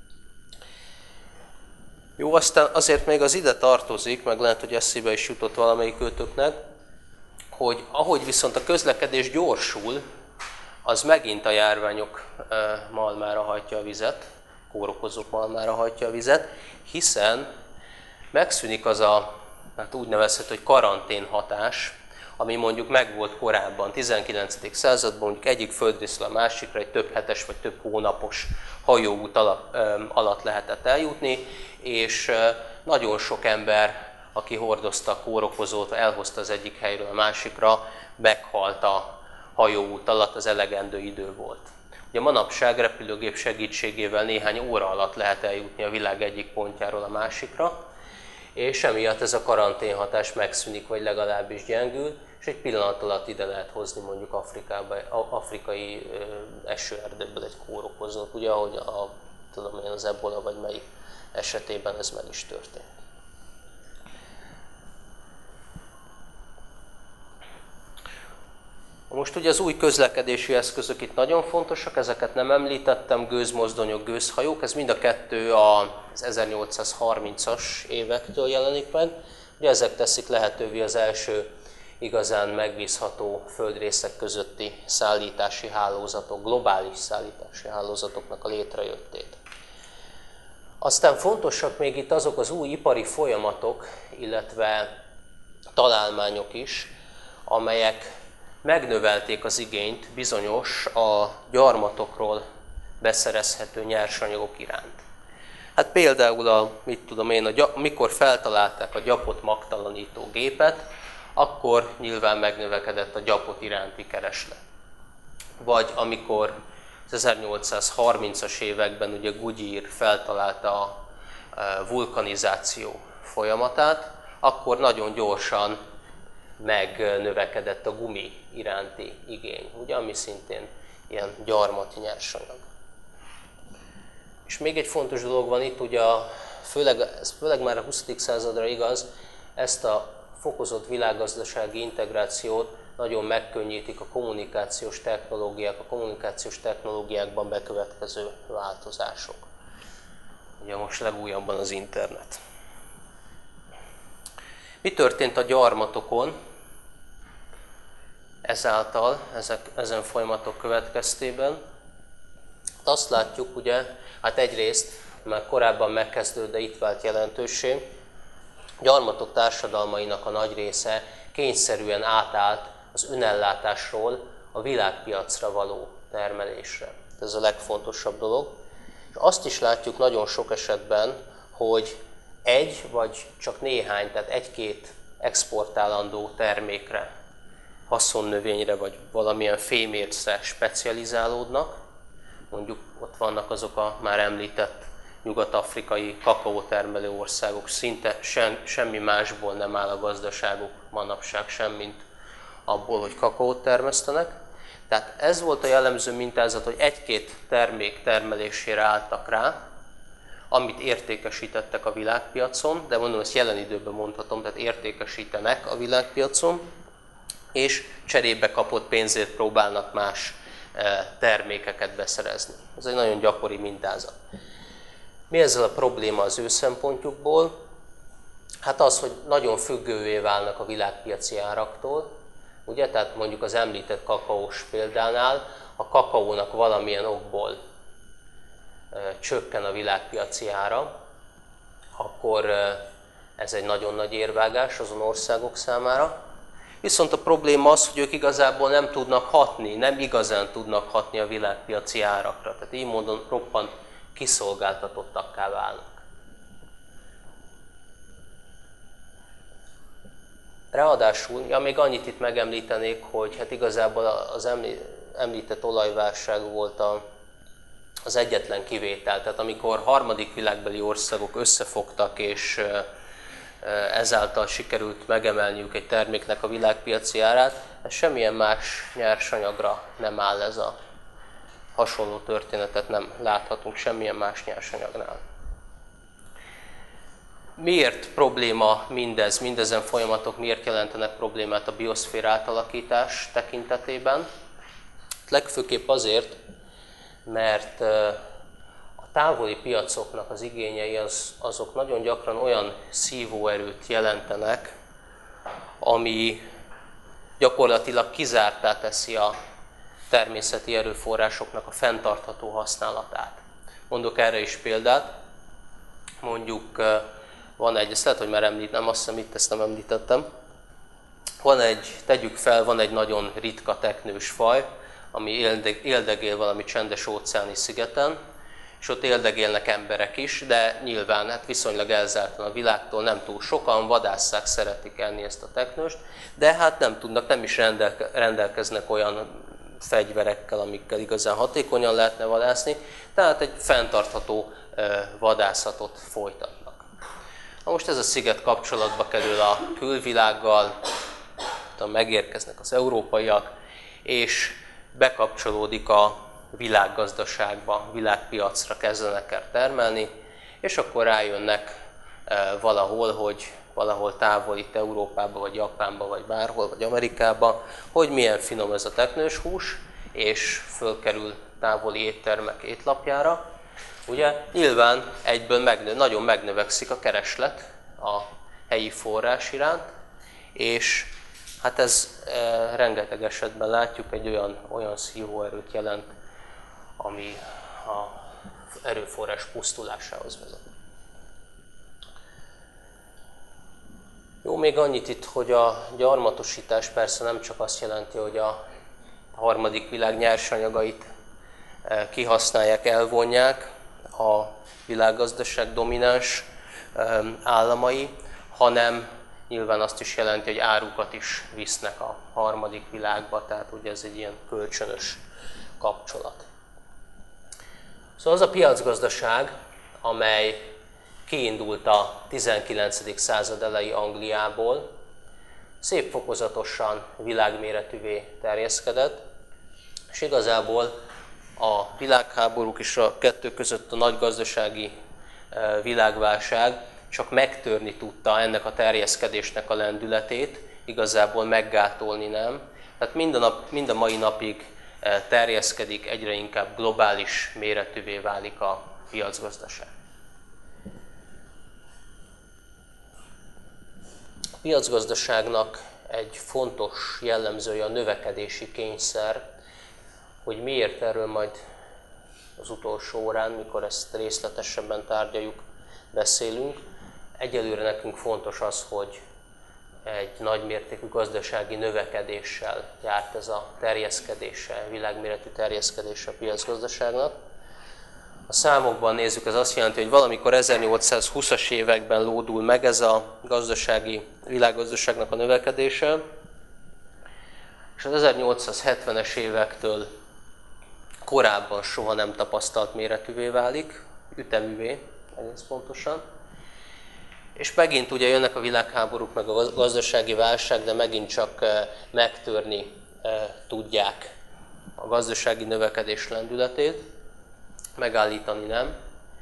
Jó, aztán azért még az ide tartozik, meg lehet, hogy eszébe is jutott valamelyik őtöknek, hogy ahogy viszont a közlekedés gyorsul, az megint a járványok malmára hajtja a vizet, kórokozók malmára hajtja a vizet, hiszen megszűnik az a, hát úgy nevezhető, hogy karantén hatás, ami mondjuk megvolt korábban, 19. században, mondjuk egyik földrészről a másikra egy több hetes vagy több hónapos hajóút alatt lehetett eljutni, és nagyon sok ember, aki hordozta a kórokozót, elhozta az egyik helyről a másikra, meghalt a hajóút alatt, az elegendő idő volt. Ugye manapság repülőgép segítségével néhány óra alatt lehet eljutni a világ egyik pontjáról a másikra, és emiatt ez a karanténhatás megszűnik, vagy legalábbis gyengül, és egy pillanat alatt ide lehet hozni mondjuk afrikai esőerdőből egy kórokozót, ugye ahogy az ebola vagy melyik esetében ez meg is történt. Most ugye az új közlekedési eszközök itt nagyon fontosak, ezeket nem említettem, gőzmozdonyok, gőzhajók, ez mind a kettő az 1830-as évektől jelenik meg. Ugye ezek teszik lehetővé az első igazán megbízható földrészek közötti szállítási hálózatok, globális szállítási hálózatoknak a létrejöttét. Aztán fontosak még itt azok az új ipari folyamatok, illetve találmányok is, amelyek megnövelték az igényt bizonyos a gyarmatokról beszerezhető nyersanyagok iránt. Hát például mikor feltalálták a gyapot magtalanító gépet, akkor nyilván megnövekedett a gyapot iránti kereslet. Vagy amikor az 1830-as években ugye Goodyear feltalálta a vulkanizáció folyamatát, akkor nagyon gyorsan megnövekedett a gumi iránti igény, ugye, ami szintén ilyen gyarmati nyersanyag. És még egy fontos dolog van itt, ugye ez főleg már a 20. századra igaz, ezt a fokozott világgazdasági integrációt nagyon megkönnyítik a kommunikációs technológiákban bekövetkező változások. Ugye most legújabban az internet. Mi történt a gyarmatokon ezáltal, ezen folyamatok következtében? Azt látjuk, ugye, hát egyrészt, már korábban megkezdődött, de itt vált jelentőssé, gyarmatok társadalmainak a nagy része kényszerűen átállt az önellátásról a világpiacra való termelésre. Ez a legfontosabb dolog. És azt is látjuk nagyon sok esetben, hogy egy vagy csak néhány, tehát egy-két exportálandó termékre, haszonnövényre vagy valamilyen fémércre specializálódnak. Mondjuk ott vannak azok a már említett nyugat-afrikai kakaótermelő országok, szinte semmi másból nem áll a gazdaságuk manapság sem, mint abból, hogy kakaót termesztenek. Tehát ez volt a jellemző mintázat, hogy egy-két termék termelésére álltak rá, amit értékesítettek a világpiacon, de mondom, ezt jelen időben mondhatom, tehát értékesítenek a világpiacon, és cserébe kapott pénzért próbálnak más termékeket beszerezni. Ez egy nagyon gyakori mintázat. Mi ezzel a probléma az ő szempontjukból? Hát az, hogy nagyon függővé válnak a világpiaci áraktól. Ugye? Tehát mondjuk az említett kakaós példánál, a kakaónak valamilyen okból csökken a világpiaci ára, akkor ez egy nagyon nagy érvágás azon országok számára. Viszont a probléma az, hogy ők igazából nem tudnak hatni, nem igazán tudnak hatni a világpiaci árakra. Tehát így módon roppant kiszolgáltatottakká válnak. Ráadásul, még annyit itt megemlítenék, hogy hát igazából az említett olajválság volt az egyetlen kivétel. Tehát amikor harmadik világbeli országok összefogtak, és ezáltal sikerült megemelniük egy terméknek a világpiaci árát, semmilyen más nyersanyagra nem áll ez a hasonló történetet, nem láthatunk semmilyen más nyersanyagnál. Miért probléma mindezen folyamatok miért jelentenek problémát a bioszféra átalakítás tekintetében? Legfőképp azért, mert a távoli piacoknak az igényei azok nagyon gyakran olyan szívóerőt jelentenek, ami gyakorlatilag kizárttá teszi a természeti erőforrásoknak a fenntartható használatát. Mondok erre is példát. Mondjuk van egy, ezt lehet, hogy már említem, azt hiszem itt ezt nem említettem. Tegyük fel, van egy nagyon ritka teknős faj, ami éldegél valami csendes óceáni szigeten, és ott éldegélnek emberek is, de nyilván hát viszonylag elzártan a világtól, nem túl sokan, vadásszák, szeretik enni ezt a teknőst, de hát nem is rendelkeznek olyan fegyverekkel, amikkel igazán hatékonyan lehetne vadászni, tehát egy fenntartható vadászatot folytatnak. Na most ez a sziget kapcsolatba kerül a külvilággal, megérkeznek az európaiak, és bekapcsolódik a világgazdaságba, világpiacra kezdenek el termelni, és akkor rájönnek valahol távol itt Európába, vagy Japánba, vagy bárhol, vagy Amerikába, hogy milyen finom ez a teknős hús, és fölkerül távoli éttermek étlapjára. Ugye nyilván egyből nagyon megnövekszik a kereslet a helyi forrás iránt, és hát ez rengeteg esetben látjuk, egy olyan szívóerőt jelent, ami az erőforrás pusztulásához vezet. Jó, még annyit itt, hogy a gyarmatosítás persze nem csak azt jelenti, hogy a harmadik világ nyersanyagait kihasználják, elvonják a világgazdaság domináns államai, hanem nyilván azt is jelenti, hogy árukat is visznek a harmadik világba, tehát ugye ez egy ilyen kölcsönös kapcsolat. Szóval az a piacgazdaság, amely kiindult a 19. század elejé Angliából, szép fokozatosan világméretűvé terjeszkedett, és igazából a világháborúk és a kettő között a nagy gazdasági világválság csak megtörni tudta ennek a terjeszkedésnek a lendületét, igazából meggátolni nem, Tehát mind a mai napig terjeszkedik, egyre inkább globális méretűvé válik a piacgazdaság. A piacgazdaságnak egy fontos jellemzője a növekedési kényszer, hogy miért, erről majd az utolsó órán, mikor ezt részletesebben tárgyaljuk, beszélünk. Egyelőre nekünk fontos az, hogy egy nagymértékű gazdasági növekedéssel járt ez a terjeszkedése, világméretű terjeszkedése a piacgazdaságnak. A számokban nézzük, ez azt jelenti, hogy valamikor 1820-as években lódul meg ez a világgazdaságnak a növekedése, és az 1870-es évektől korábban soha nem tapasztalt méretűvé válik, üteművé egész pontosan. És megint ugye jönnek a világháborúk, meg a gazdasági válság, de megint csak megtörni tudják a gazdasági növekedés lendületét, megállítani nem.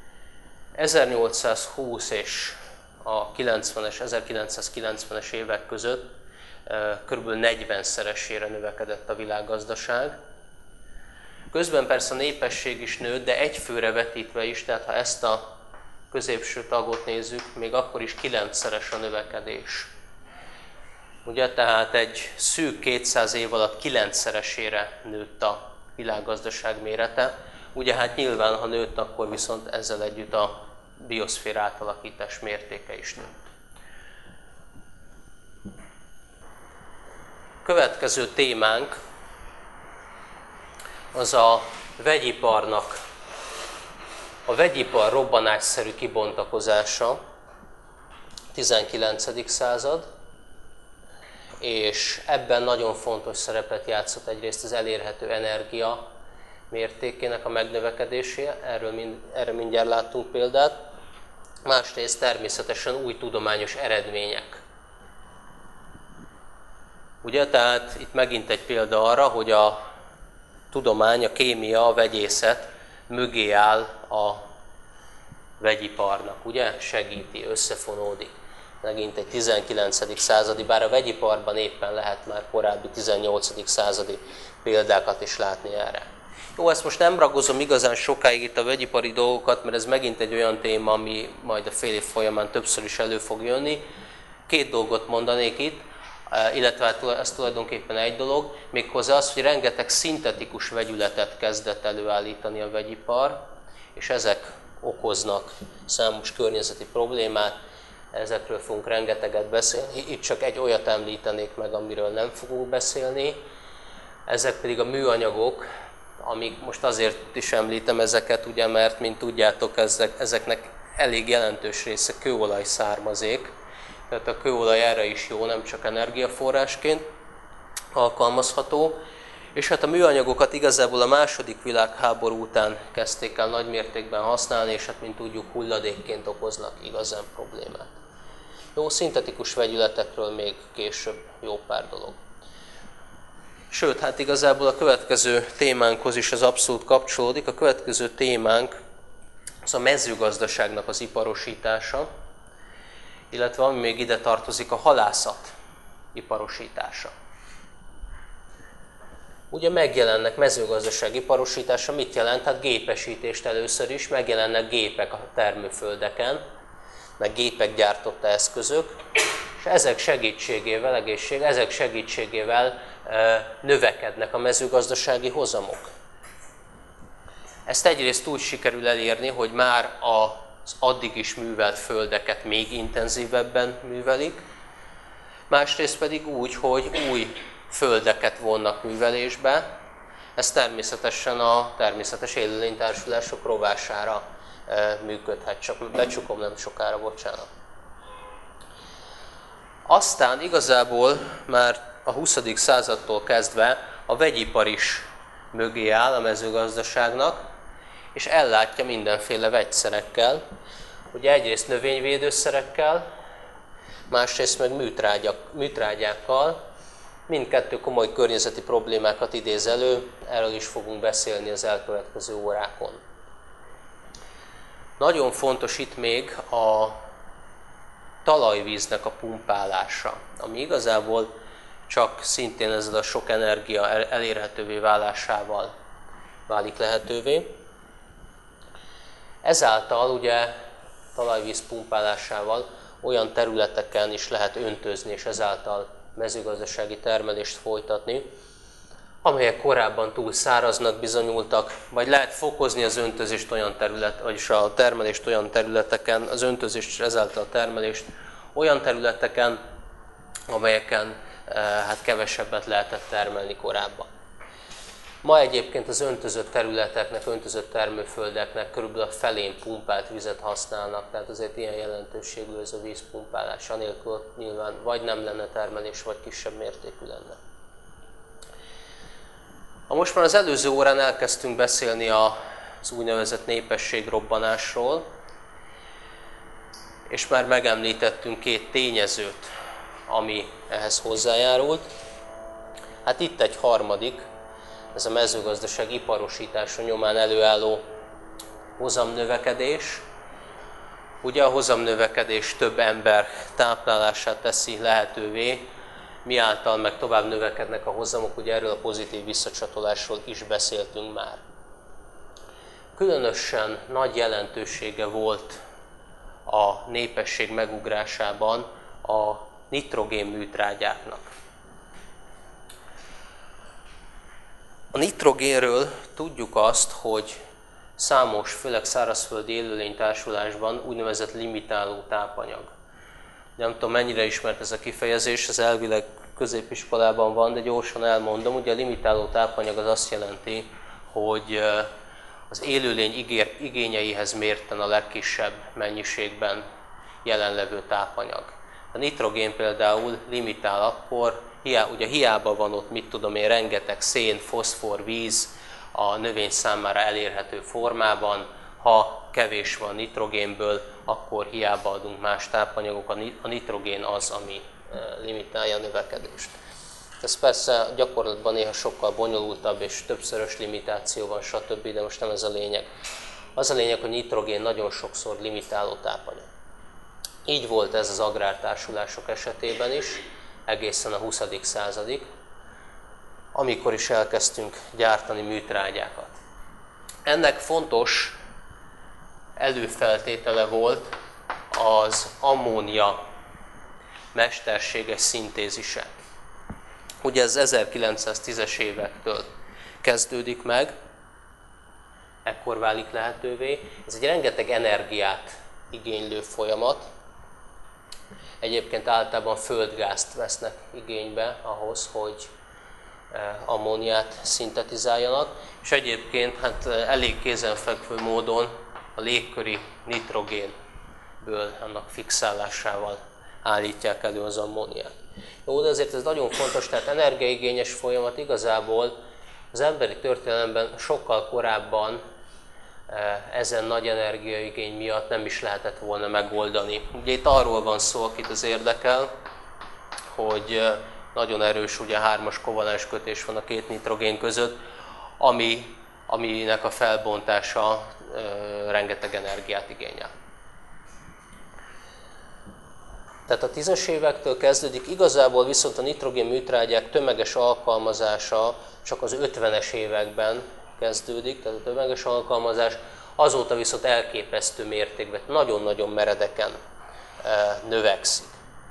1820 és a 1990-es évek között kb. 40-szeresére növekedett a világgazdaság. Közben persze a népesség is nőtt, de egy főre vetítve is, tehát ha ezt a középső tagot nézzük, még akkor is 9-szeres a növekedés. Ugye, tehát egy szűk 200 év alatt 9-szeresére nőtt a világgazdaság mérete. Ugye hát nyilván, ha nőtt, akkor viszont ezzel együtt a bioszféra átalakítás mértéke is nőtt. Következő témánk az a vegyipar robbanásszerű kibontakozása, 19. század, és ebben nagyon fontos szerepet játszott egyrészt az elérhető energia mértékének a megnövekedése, erre mindjárt láttunk példát, másrészt természetesen új tudományos eredmények. Ugye, tehát itt megint egy példa arra, hogy a tudomány, a kémia, a vegyészet mögé áll a vegyiparnak, ugye? Segíti, összefonódik. Megint egy 19. századi, bár a vegyiparban éppen lehet már korábbi 18. századi példákat is látni erre. Jó, ezt most nem ragozom igazán sokáig itt a vegyipari dolgokat, mert ez megint egy olyan téma, ami majd a fél év folyamán többször is elő fog jönni. Két dolgot mondanék itt, illetve hát ez tulajdonképpen egy dolog, méghozzá az, hogy rengeteg szintetikus vegyületet kezdett előállítani a vegyipar, és ezek okoznak számos környezeti problémát, ezekről fogunk rengeteget beszélni. Itt csak egy olyat említenék meg, amiről nem fogunk beszélni. Ezek pedig a műanyagok, amik most azért is említem ezeket, ugye, mert mint tudjátok, ezeknek elég jelentős része kőolaj származék. Tehát a kőolaj erre is jó, nem csak energiaforrásként alkalmazható. És hát a műanyagokat igazából a második világháború után kezdték el nagymértékben használni, és hát mint tudjuk, hulladékként okoznak igazán problémát. Jó, szintetikus vegyületekről még később jó pár dolog. Sőt, hát igazából a következő témánkhoz is az abszolút kapcsolódik. A következő témánk az a mezőgazdaságnak az iparosítása, illetve ami még ide tartozik, a halászat iparosítása. Ugye megjelennek mezőgazdaság iparosítása, mit jelent? Hát gépesítést először is, megjelennek gépek a termőföldeken, meg gépek gyártotta eszközök, és ezek segítségével növekednek a mezőgazdasági hozamok. Ezt egyrészt úgy sikerül elérni, hogy már az addig is művelt földeket még intenzívebben művelik, másrészt pedig úgy, hogy új földeket vonnak művelésbe, ez természetesen a természetes élőlénytársulások rovására működhet, csak becsukom nem sokára, bocsánat. Aztán igazából már a 20. századtól kezdve a vegyipar is mögé áll a mezőgazdaságnak, és ellátja mindenféle vegyszerekkel, ugye egyrészt növényvédőszerekkel, másrészt meg műtrágyákkal. Mindkettő komoly környezeti problémákat idéz elő, erről is fogunk beszélni az elkövetkező órákon. Nagyon fontos itt még a talajvíznek a pumpálása, ami igazából csak szintén ezzel a sok energia elérhetővé válásával válik lehetővé. Ezáltal ugye talajvíz pumpálásával olyan területeken is lehet öntözni, és ezáltal mezőgazdasági termelést folytatni, amelyek korábban túl száraznak bizonyultak, vagy lehet fokozni az öntözést olyan vagyis a termelést olyan területeken, az öntözést és ezáltal a termelést olyan területeken, amelyeken hát kevesebbet lehetett termelni korábban. Ma egyébként az öntözött területeknek, öntözött termőföldeknek körülbelül a felén pumpált vizet használnak, tehát azért ilyen jelentőségű ez a vízpumpálás, anélkül nyilván vagy nem lenne termelés, vagy kisebb mértékű lenne. Most már az előző órán elkezdtünk beszélni az úgynevezett népességrobbanásról, és már megemlítettünk két tényezőt, ami ehhez hozzájárult. Hát itt egy harmadik, ez a mezőgazdaság iparosítása nyomán előálló hozamnövekedés. Ugye a hozamnövekedés több ember táplálását teszi lehetővé, miáltal meg tovább növekednek a hozamok, ugye erről a pozitív visszacsatolásról is beszéltünk már. Különösen nagy jelentősége volt a népesség megugrásában a nitrogén műtrágyáknak. A nitrogénről tudjuk azt, hogy számos, főleg szárazföldi élőlénytársulásban úgynevezett limitáló tápanyag. Nem tudom, mennyire ismert ez a kifejezés, ez elvileg középiskolában van, de gyorsan elmondom. Ugye a limitáló tápanyag az azt jelenti, hogy az élőlény igényeihez mérten a legkisebb mennyiségben jelenlevő tápanyag. A nitrogén például limitál akkor, ugye hiába van ott, mit tudom én, rengeteg szén, foszfor, víz a növény számára elérhető formában, ha kevés van nitrogénből, akkor hiába adunk más tápanyagokat. A nitrogén az, ami limitálja a növekedést. Ez persze gyakorlatban néha sokkal bonyolultabb és többszörös limitáció van, stb., de most nem ez a lényeg. Az a lényeg, hogy nitrogén nagyon sokszor limitáló tápanyag. Így volt ez az agrártársulások esetében is, egészen a 20. századig, amikor is elkezdtünk gyártani műtrágyákat. Ennek fontos előfeltétele volt az ammónia mesterséges szintézise. Ugye ez 1910-es évektől kezdődik meg, ekkor válik lehetővé. Ez egy rengeteg energiát igénylő folyamat. Egyébként általában földgázt vesznek igénybe ahhoz, hogy ammóniát szintetizáljanak, és egyébként hát elég kézenfekvő módon a légköri nitrogénből annak fixálásával állítják elő az ammóniát. Jó, de azért ez nagyon fontos, tehát energiaigényes folyamat igazából az emberi történelemben sokkal korábban ezen nagy energiaigény miatt nem is lehetett volna megoldani. Ugye itt arról van szó, akit az érdekel, hogy nagyon erős, ugye 3-as kovalens kötés van a két nitrogén között, aminek a felbontása rengeteg energiát igényel. Tehát a 10-es évektől kezdődik, igazából viszont a nitrogén műtrágyák tömeges alkalmazása csak az 50-es években kezdődik, tehát a tömeges alkalmazás, azóta viszont elképesztő mértékben, nagyon-nagyon meredeken növekszik.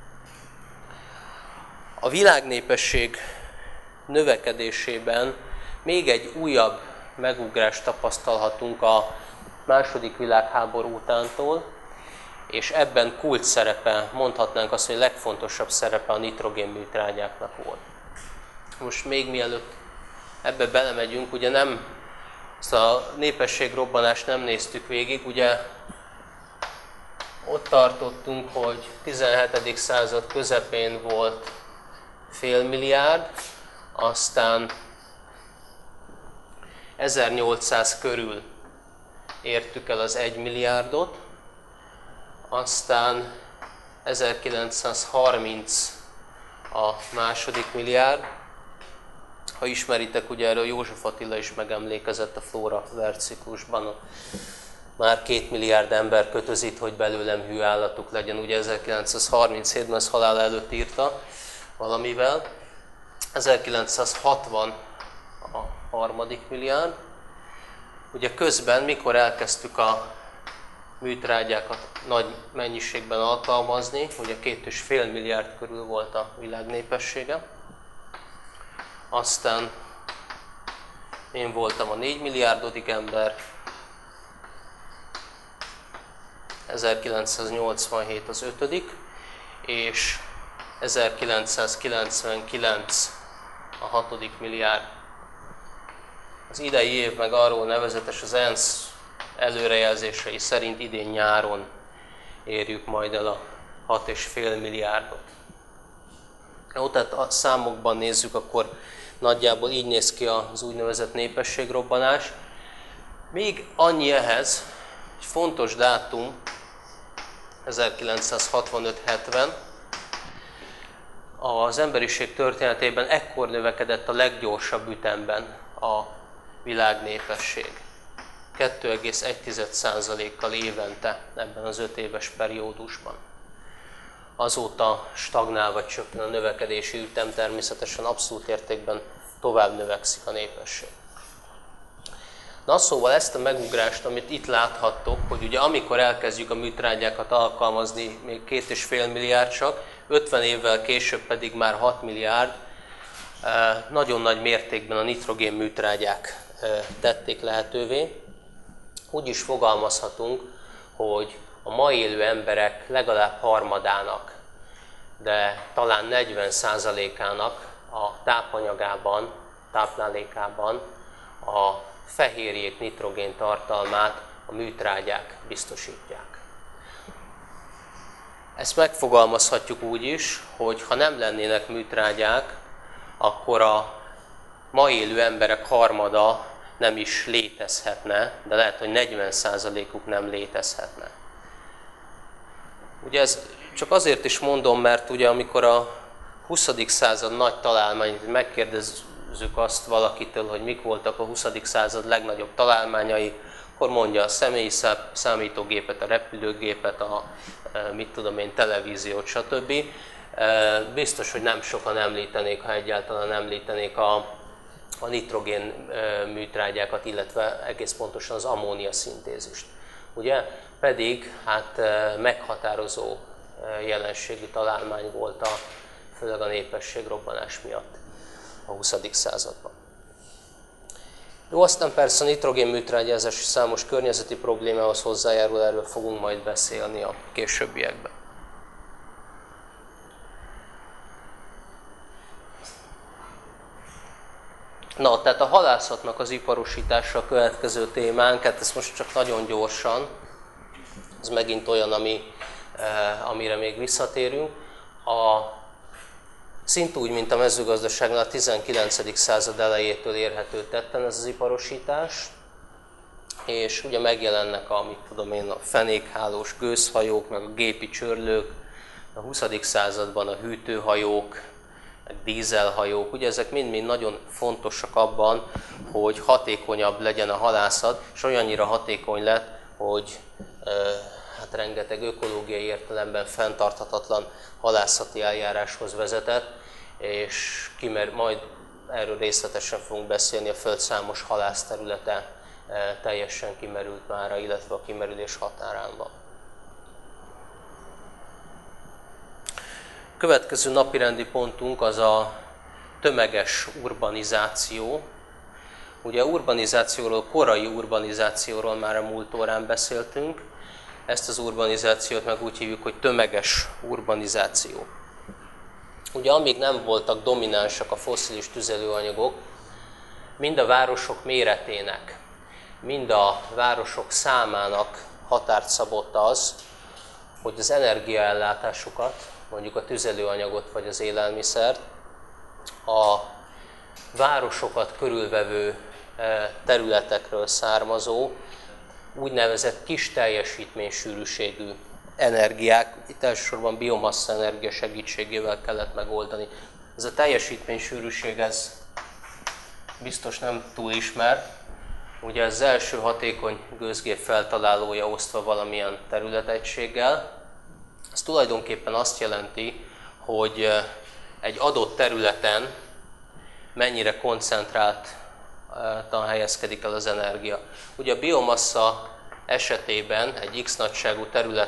A világnépesség növekedésében még egy újabb megugrást tapasztalhatunk a II. Világháború utántól, és ebben kulcs szerepe, mondhatnánk azt, hogy a legfontosabb szerepe a nitrogén műtrágyáknak volt. Most még mielőtt ebbe belemegyünk, ugye nem, ezt a népességrobbanást nem néztük végig, ugye ott tartottunk, hogy 17. század közepén volt fél milliárd, aztán 1800 körül értük el az 1 milliárdot, aztán 1930 a második milliárd. Ha ismeritek, ugye erről József Attila is megemlékezett a Flóra verciklusban, már 2 milliárd ember kötözít, hogy belőlem hű állatuk legyen, ugye 1937-ben ez halála előtt írta valamivel. 1960 a harmadik milliárd. Ugye közben, mikor elkezdtük a műtrágyákat nagy mennyiségben alkalmazni, ugye 2,5 milliárd körül volt a világ népessége. Aztán én voltam a 4 milliárdodik ember, 1987 az 5., és 1999 a 6. milliárd. Az idei év meg arról nevezetes, az ENSZ előrejelzései szerint idén nyáron érjük majd el a 6,5 milliárdot. Jó, tehát a számokban nézzük, akkor nagyjából így néz ki az úgynevezett népességrobbanás. Még annyi ehhez, egy fontos dátum, 1965-70, az emberiség történetében ekkor növekedett a leggyorsabb ütemben a világ népesség. 2,1%-kal évente ebben az 5 éves periódusban. Azóta stagnál vagy csökken a növekedési ütem, természetesen abszolút értékben tovább növekszik a népesség. Na szóval ezt a megugrást, amit itt láthattok, hogy ugye amikor elkezdjük a műtrágyákat alkalmazni, még 2,5 milliárd csak, 50 évvel később pedig már 6 milliárd, nagyon nagy mértékben a nitrogén műtrágyák tették lehetővé. Úgy is fogalmazhatunk, hogy a ma élő emberek legalább harmadának, de talán 40%-ának a tápanyagában, táplálékában a fehérjék nitrogén tartalmát a műtrágyák biztosítják. Ezt megfogalmazhatjuk úgy is, hogy ha nem lennének műtrágyák, akkor a ma élő emberek harmada nem is létezhetne, de lehet, hogy 40%-uk nem létezhetne. Ugye ez csak azért is mondom, mert ugye amikor a 20. század nagy találmányt megkérdezzük azt valakitől, hogy mik voltak a 20. század legnagyobb találmányai, akkor mondja a személyi számítógépet, a repülőgépet, a televíziót, stb. Biztos, hogy nem sokan említenék, ha egyáltalán említenék a nitrogén műtrágyákat, illetve egész pontosan az ammónia szintézist. Ugye? Pedig hát meghatározó jelenségű találmány volt főleg a népességrobbanás miatt a 20. században. Jó, aztán persze a nitrogén műtrágyázás számos környezeti problémához hozzájárul, erről fogunk majd beszélni a későbbiekben. Na, tehát a halászatnak az iparosítása a következő témánk, hát ezt most csak nagyon gyorsan, ez megint olyan, amire még visszatérünk. Szintúgy, mint a mezőgazdaságnál a 19. század elejétől érhető tetten ez az iparosítás, és ugye megjelennek a fenékhálós gőzhajók, meg a gépi csörlők, a 20. században a hűtőhajók, a dízelhajók, ugye ezek mind-mind nagyon fontosak abban, hogy hatékonyabb legyen a halászat, és olyannyira hatékony lett, hogy hát rengeteg ökológiai értelemben fenntarthatatlan halászati eljáráshoz vezetett, és majd erről részletesen fogunk beszélni, a Föld számos halászterülete teljesen kimerült mára, illetve a kimerülés határán van. Következő napirendi pontunk az a tömeges urbanizáció. Ugye urbanizációról, korai urbanizációról már a múlt órán beszéltünk. Ezt az urbanizációt meg úgy hívjuk, hogy tömeges urbanizáció. Ugye amíg nem voltak dominánsak a fosszilis tüzelőanyagok, mind a városok méretének, mind a városok számának határt szabott az, hogy az energiaellátásukat, mondjuk a tüzelőanyagot vagy az élelmiszert, a városokat körülvevő területekről származó, úgynevezett kis teljesítménysűrűségű energiák, itt elsősorban biomassa energia segítségével kellett megoldani. Ez a teljesítménysűrűség, ez biztos nem túl ismert. Ugye az első hatékony gőzgép feltalálója osztva valamilyen területegységgel. Ez tulajdonképpen azt jelenti, hogy egy adott területen mennyire koncentráltan helyezkedik el az energia. Ugye a biomassa esetében egy X nagyságú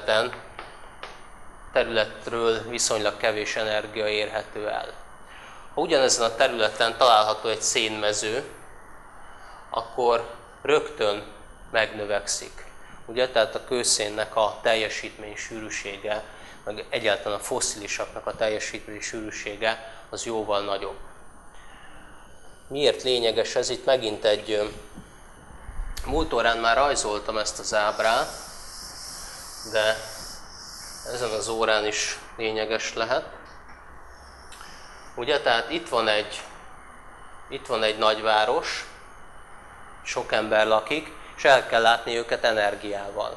területről viszonylag kevés energia érhető el. Ha ugyanezen a területen található egy szénmező, akkor rögtön megnövekszik. Ugye, tehát a kőszénnek a teljesítmény sűrűsége, meg egyáltalán a fosszilisaknak a teljesítmény sűrűsége az jóval nagyobb. Miért lényeges ez? Itt megint múlt órán már rajzoltam ezt az ábrát, de ezen az órán is lényeges lehet. Ugye, tehát itt van egy nagyváros, sok ember lakik, és el kell látni őket energiával.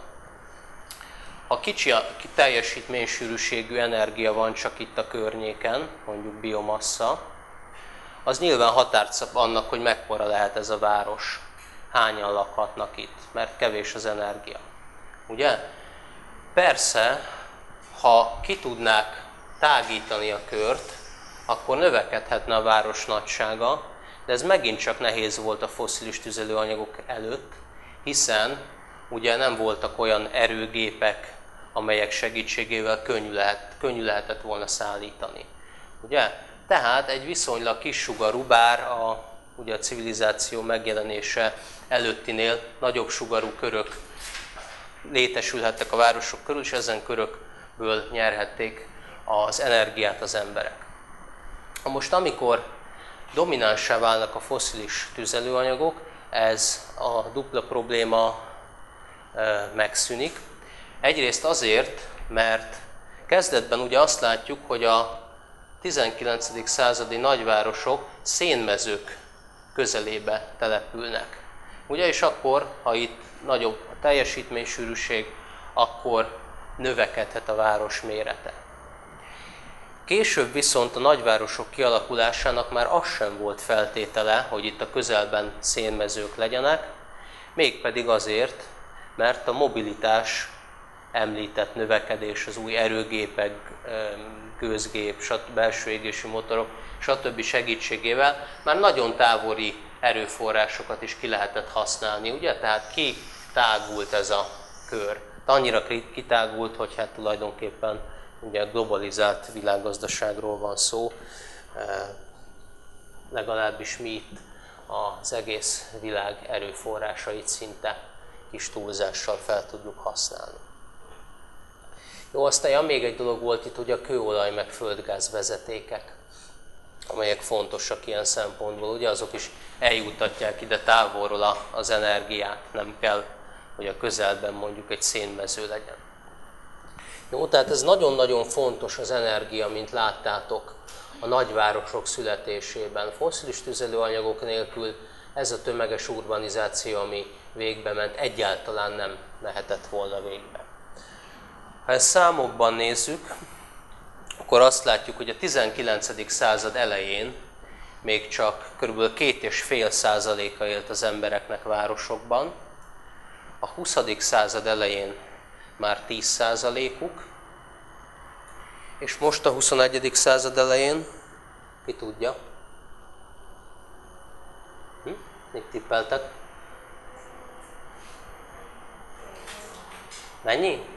Ha kicsi a teljesítménysűrűségű energia van csak itt a környéken, mondjuk biomassa, az nyilván határt szab annak, hogy mekkora lehet ez a város. Hányan lakhatnak itt, mert kevés az energia. Ugye? Persze, ha ki tudnák tágítani a kört, akkor növekedhetne a város nagysága, de ez megint csak nehéz volt a fosszilis tüzelőanyagok előtt, hiszen ugye nem voltak olyan erőgépek, amelyek segítségével könnyű lehetett volna szállítani. Ugye? Tehát egy viszonylag kis sugarú, bár ugye a civilizáció megjelenése előttinél nagyobb sugarú körök létesülhettek a városok körül, és ezen körökből nyerhették az energiát az emberek. Most amikor dominánssá válnak a fosszilis tüzelőanyagok, ez a dupla probléma megszűnik. Egyrészt azért, mert kezdetben ugye azt látjuk, hogy a 19. századi nagyvárosok szénmezők közelébe települnek. Ugye, és akkor, ha itt nagyobb a teljesítménysűrűség, akkor növekedhet a város mérete. Később viszont a nagyvárosok kialakulásának már az sem volt feltétele, hogy itt a közelben szénmezők legyenek, mégpedig azért, mert a mobilitás említett növekedés, az új erőgépek, gőzgép, belső égésű motorok, stb. Segítségével már nagyon távoli erőforrásokat is ki lehetett használni, ugye? Tehát kitágult ez a kör. Annyira kitágult, hogy hát tulajdonképpen ugye globalizált világgazdaságról van szó, legalábbis mi itt az egész világ erőforrásait szinte kis túlzással fel tudjuk használni. Jó, aztán még egy dolog volt itt, ugye a kőolaj meg földgáz vezetékek, amelyek fontosak ilyen szempontból, ugye azok is eljuttatják ide távolról az energiát, nem kell, hogy a közelben mondjuk egy szénmező legyen. Jó, tehát ez nagyon-nagyon fontos az energia, mint láttátok, a nagyvárosok születésében. Fosszilis tüzelőanyagok nélkül ez a tömeges urbanizáció, ami végbe ment, egyáltalán nem mehetett volna végbe. Ha ezt számokban nézzük, akkor azt látjuk, hogy a 19. század elején még csak kb. 2,5% élt az embereknek városokban, a 20. század elején már 10%-uk, és most a 21. század elején, ki tudja? Mit tippeltek? Mennyi?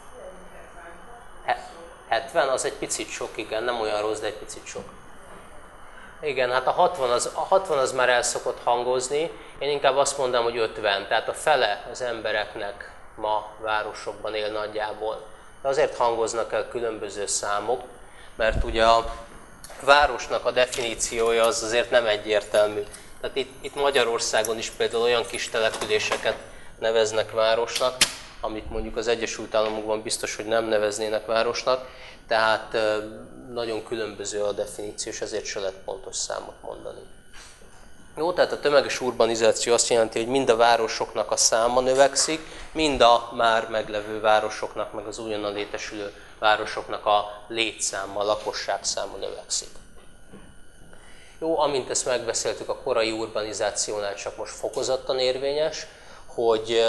70, az egy picit sok, igen, nem olyan rossz, de egy picit sok. Igen, hát a 60 az már el szokott hangozni, én inkább azt mondom, hogy 50, tehát a fele az embereknek ma városokban él nagyjából. De azért hangoznak el különböző számok, mert ugye a városnak a definíciója az azért nem egyértelmű. Tehát itt Magyarországon is például olyan kis településeket neveznek városnak, amit mondjuk az Egyesült Államokban biztos, hogy nem neveznének városnak, tehát nagyon különböző a definíció, és ezért se lehet pontos számot mondani. Jó, tehát a tömeges urbanizáció azt jelenti, hogy mind a városoknak a száma növekszik, mind a már meglevő városoknak, meg az újonnan létesülő városoknak a létszáma, a lakosságszáma növekszik. Jó, amint ezt megbeszéltük, a korai urbanizációnál csak most fokozottan érvényes, hogy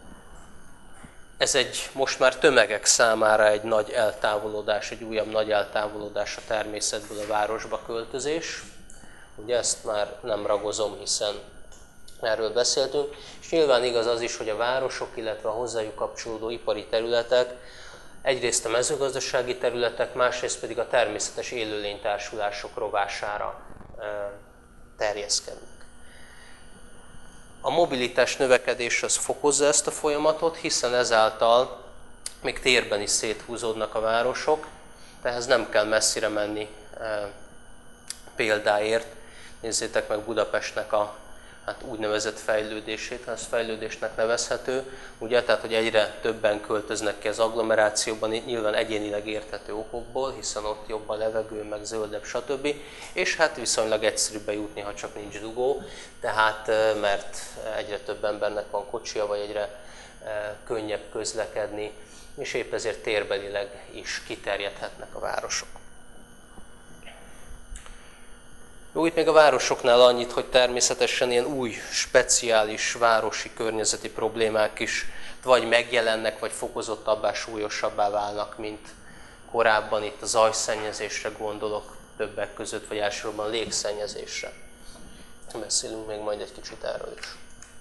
ez most már tömegek számára egy nagy eltávolodás, egy újabb nagy eltávolodás a természetből a városba költözés. Ugye ezt már nem ragozom, hiszen erről beszéltünk. És nyilván igaz az is, hogy a városok, illetve a hozzájuk kapcsolódó ipari területek, egyrészt a mezőgazdasági területek, másrészt pedig a természetes élőlénytársulások rovására terjeszkednek. A mobilitás növekedés az fokozza ezt a folyamatot, hiszen ezáltal még térben is széthúzódnak a városok, tehát nem kell messzire menni példáért. Nézzétek meg Budapestnek a úgynevezett fejlődését, ez fejlődésnek nevezhető, ugye, tehát hogy egyre többen költöznek ki az agglomerációban, nyilván egyénileg érthető okokból, hiszen ott jobb a levegő, meg zöldebb, stb. És hát viszonylag egyszerűbb bejutni, ha csak nincs dugó, tehát mert egyre több embernek van kocsia, vagy egyre könnyebb közlekedni, és épp ezért térbelileg is kiterjedhetnek a városok. Jó, itt még a városoknál annyit, hogy természetesen ilyen új, speciális városi környezeti problémák is vagy megjelennek, vagy fokozottabbá, súlyosabbá válnak, mint korábban. Itt a zajszennyezésre gondolok többek között, vagy elsősorban a légszennyezésre. Beszélünk még majd egy kicsit erről is.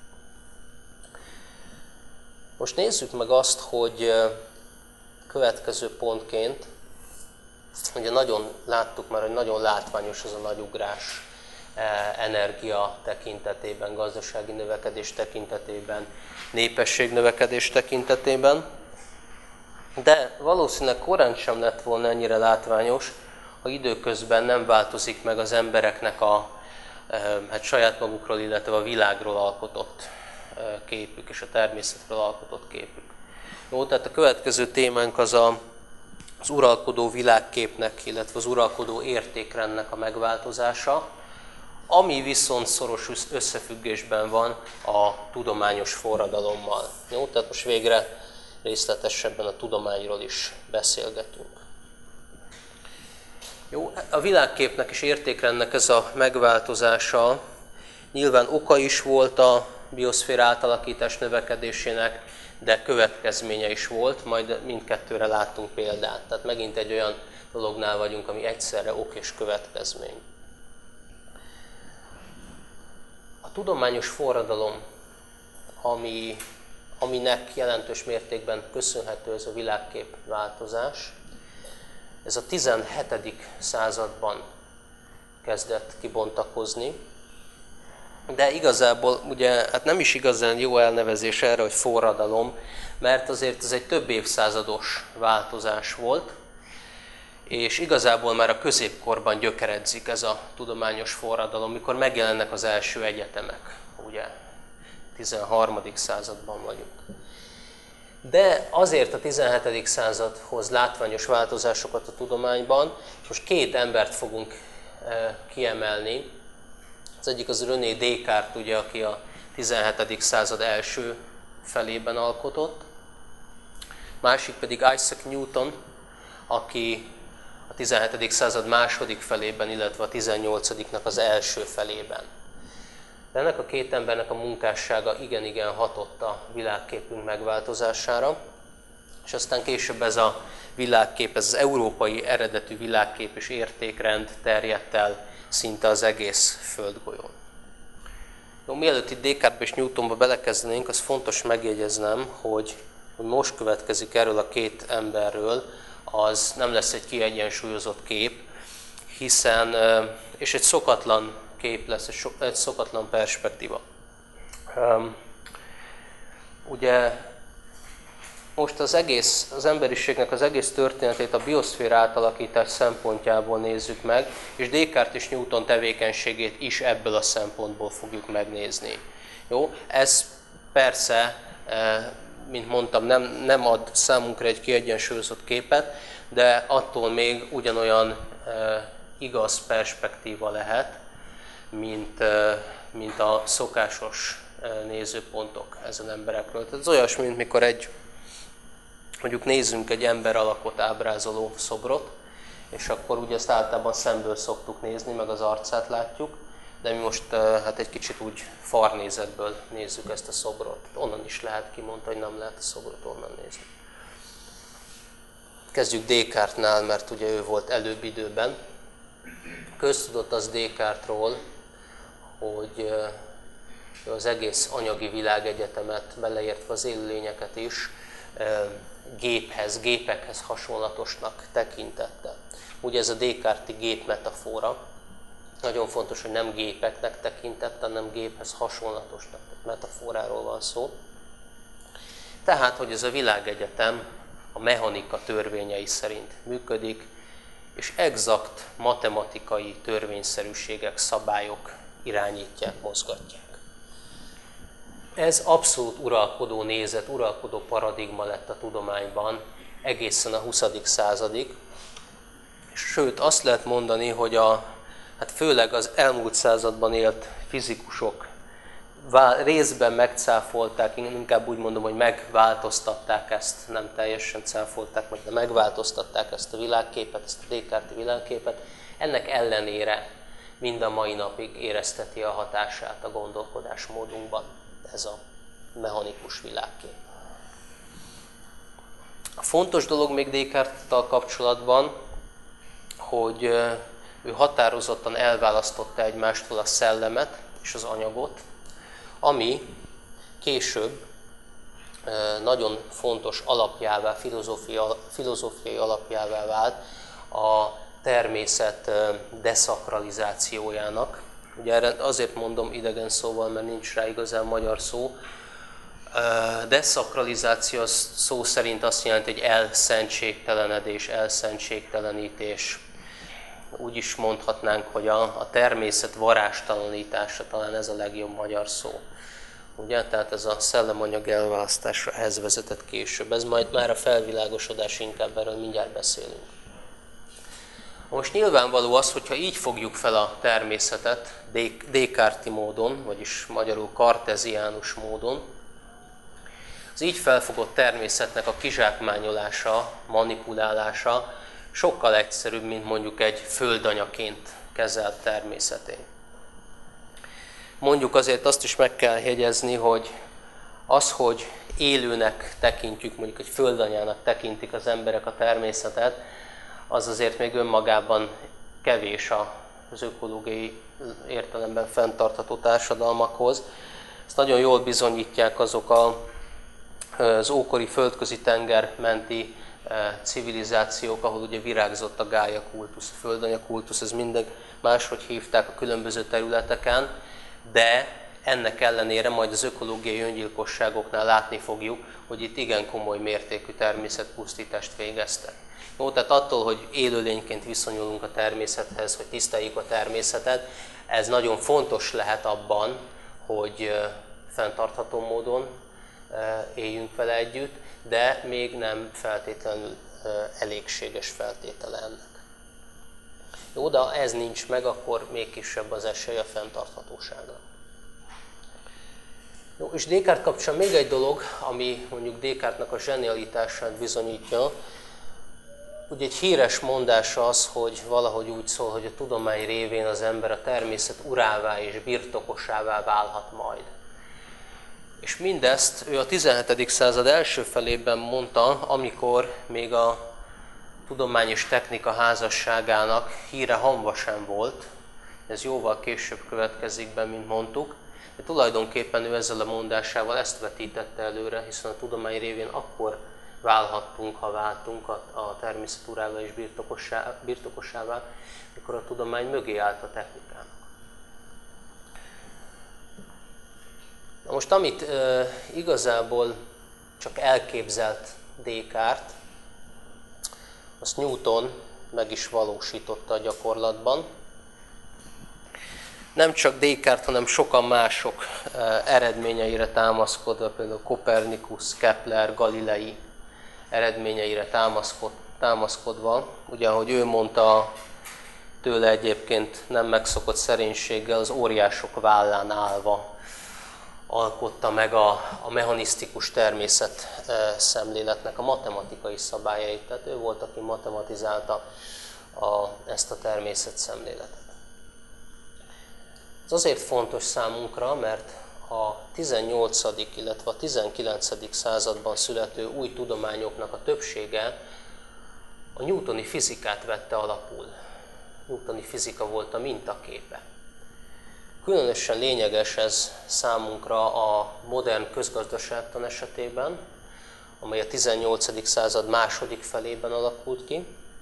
Most nézzük meg azt, hogy következő pontként, ugye nagyon láttuk már, hogy nagyon látványos az a nagy ugrás energia tekintetében, gazdasági növekedés tekintetében, népesség növekedés tekintetében, de valószínűleg korán sem lett volna ennyire látványos, ha időközben nem változik meg az embereknek a saját magukról, illetve a világról alkotott képük és a természetről alkotott képük. Jó, tehát a következő témánk az az uralkodó világképnek, illetve az uralkodó értékrendnek a megváltozása, ami viszont szoros összefüggésben van a tudományos forradalommal. Jó, tehát most végre részletesebben a tudományról is beszélgetünk. Jó, a világképnek és értékrendnek ez a megváltozása nyilván oka is volt a bioszféra átalakítás növekedésének, de következménye is volt, majd mindkettőre láttunk példát. Tehát megint egy olyan dolognál vagyunk, ami egyszerre ok és következmény. A tudományos forradalom, aminek jelentős mértékben köszönhető ez a világkép változás, ez a 17. században kezdett kibontakozni, de igazából ugye hát nem is igazán jó elnevezés erre, hogy forradalom, mert azért ez egy több évszázados változás volt, és igazából már a középkorban gyökeredzik ez a tudományos forradalom, mikor megjelennek az első egyetemek, ugye 13. században vagyunk. De azért a 17. század hoz látványos változásokat a tudományban, és most két embert fogunk kiemelni. Az egyik az René Descartes, ugye, aki a 17. század első felében alkotott. Másik pedig Isaac Newton, aki a 17. század második felében, illetve a 18-nak az első felében. De ennek a két embernek a munkássága igen-igen hatott a világképünk megváltozására, és aztán később ez a világkép, ez az európai eredetű világkép és értékrend terjedt el szinte az egész földgolyón. Jó, mielőtt itt Descartesbe és Newtonba belekezdenénk, az fontos megjegyeznem, hogy most következik erről a két emberről, az nem lesz egy kiegyensúlyozott kép, hiszen, és egy szokatlan kép lesz, egy szokatlan perspektíva. Ugye most az emberiségnek az egész történetét a bioszféra átalakítás szempontjából nézzük meg, és Descartes és Newton tevékenységét is ebből a szempontból fogjuk megnézni. Jó? Ez persze, mint mondtam, nem ad számunkra egy kiegyensúlyozott képet, de attól még ugyanolyan igaz perspektíva lehet, mint a szokásos nézőpontok ezen emberekről. Tehát ez olyasmi, mint mikor mondjuk nézzünk egy ember alakot ábrázoló szobrot, és akkor ugye ezt általában szemből szoktuk nézni, meg az arcát látjuk, de mi most hát egy kicsit úgy farnézetből nézzük ezt a szobrot. Onnan is lehet, ki mondta, hogy nem lehet a szobrot onnan nézni. Kezdjük Descartesnál, mert ugye ő volt előbb időben. Köztudott az Descartesról, hogy az egész anyagi világegyetemet, beleértve az élőlényeket is, gépekhez hasonlatosnak tekintette. Ugye ez a Descartes-i gépmetafora, nagyon fontos, hogy nem gépeknek tekintette, hanem géphez hasonlatosnak, metaforáról van szó. Tehát, hogy ez a világegyetem a mechanika törvényei szerint működik, és exakt matematikai törvényszerűségek, szabályok irányítják, mozgatják. Ez abszolút uralkodó nézet, uralkodó paradigma lett a tudományban egészen a 20. századig. Sőt, azt lehet mondani, hogy főleg az elmúlt században élt fizikusok részben megcáfolták, inkább úgy mondom, hogy megváltoztatták ezt, nem teljesen cáfolták meg, de megváltoztatták ezt a világképet, ezt a Descartes-i világképet. Ennek ellenére mind a mai napig érezteti a hatását a gondolkodásmódunkban ez a mechanikus világkép. A fontos dolog még Descartes-tal kapcsolatban, hogy ő határozottan elválasztotta egymástól a szellemet és az anyagot, ami később nagyon fontos alapjává, filozófiai alapjává vált a természet deszakralizációjának. Ugye erre azért mondom idegen szóval, mert nincs rá igazán magyar szó. Deszakralizáció szó szerint azt jelenti, hogy elszentségtelenedés, elszentségtelenítés. Úgy is mondhatnánk, hogy a természet varástalanítása, talán ez a legjobb magyar szó. Ugye? Tehát ez a szellemanyag elválasztása ehhez vezetett később. Ez majd már a felvilágosodás, inkább erről mindjárt beszélünk. Most nyilvánvaló az, hogyha így fogjuk fel a természetet, Descartes-i módon, vagyis magyarul karteziánus módon, az így felfogott természetnek a kizsákmányolása, manipulálása sokkal egyszerűbb, mint mondjuk egy földanyaként kezelt természetén. Mondjuk azért azt is meg kell jegyezni, hogy az, hogy élőnek tekintjük, mondjuk egy földanyának tekintik az emberek a természetet, az azért még önmagában kevés az ökológiai értelemben fenntartható társadalmakhoz. Ezt nagyon jól bizonyítják azok az ókori földközi tenger menti civilizációk, ahol ugye virágzott a Gája kultusz, a földanya kultusz, ez minden máshogy hívták a különböző területeken, de ennek ellenére majd az ökológiai öngyilkosságoknál látni fogjuk, hogy itt igen komoly mértékű természetpusztítást végeztek. Jó, tehát attól, hogy élőlényként viszonyulunk a természethez, hogy tiszteljük a természetet, ez nagyon fontos lehet abban, hogy fenntartható módon éljünk vele együtt, de még nem feltétlenül elégséges feltétele ennek. Jó, de ha ez nincs meg, akkor még kisebb az esély a fenntarthatóságra. Jó, és Descartes kapcsán még egy dolog, ami mondjuk Descartesnak a zsenialitását bizonyítja. Ugye egy híres mondás az, hogy valahogy úgy szól, hogy a tudomány révén az ember a természet urává és birtokosává válhat majd. És mindezt ő a 17. század első felében mondta, amikor még a tudomány és technika házasságának híre hamva sem volt. Ez jóval később következik be, mint mondtuk. De tulajdonképpen ő ezzel a mondásával ezt vetítette előre, hiszen a tudomány révén akkor válhattunk, ha váltunk a természet urává és birtokosává, mikor a tudomány mögé állt a technikának. Na most, amit igazából csak elképzelt Descartes, azt Newton meg is valósította a gyakorlatban. Nem csak Descartes, hanem sokan mások eredményeire támaszkodva, például Kopernikus, Kepler, Galilei eredményeire támaszkodva, ugye ahogy ő mondta, tőle egyébként nem megszokott szerénységgel, az óriások vállán állva alkotta meg a mechanisztikus természet szemléletnek a matematikai szabályait. Tehát ő volt, aki matematizálta ezt a természet szemléletet. Ez azért fontos számunkra, mert a 18. illetve a 19. században születő új tudományoknak a többsége a newtoni fizikát vette alapul. newtoni fizika volt a mintaképe. Különösen lényeges ez számunkra a modern közgazdaságtan esetében, amely a 18. század második felében alakult ki,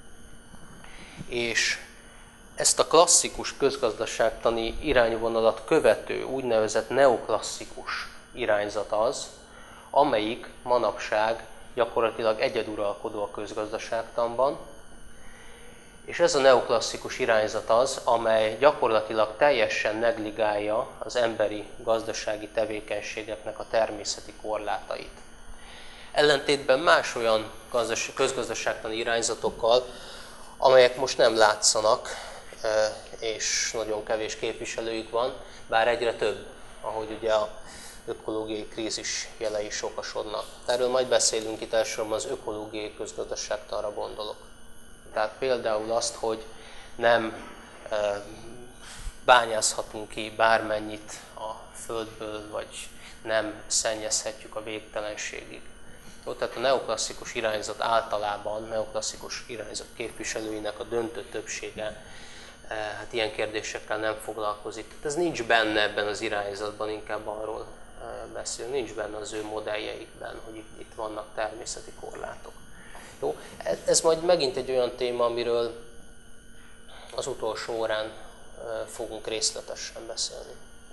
és ezt a klasszikus közgazdaságtani irányvonalat követő úgynevezett neoklasszikus irányzat az, amelyik manapság gyakorlatilag egyeduralkodó a közgazdaságtanban, és ez a neoklasszikus irányzat az, amely gyakorlatilag teljesen negligálja az emberi gazdasági tevékenységeknek a természeti korlátait. Ellentétben más olyan közgazdaságtani irányzatokkal, amelyek most nem látszanak, és nagyon kevés képviselőjük van, bár egyre több, ahogy ugye a ökológiai krízis jelei sokasodnak. Erről majd beszélünk, itt elsősorban az ökológiai közgazdaságtanra gondolok. Tehát például azt, hogy nem bányászhatunk ki bármennyit a földből, vagy nem szennyezhetjük a végtelenségig. Jó, tehát a neoklasszikus irányzat általában, neoklasszikus irányzat képviselőinek a döntő többsége hát ilyen kérdésekkel nem foglalkozik. Tehát ez nincs benne ebben az irányzatban, inkább arról beszélünk, nincs benne az ő modelljeikben, hogy itt vannak természeti korlátok. Jó, ez majd megint egy olyan téma, amiről az utolsó órán fogunk részletesen beszélni.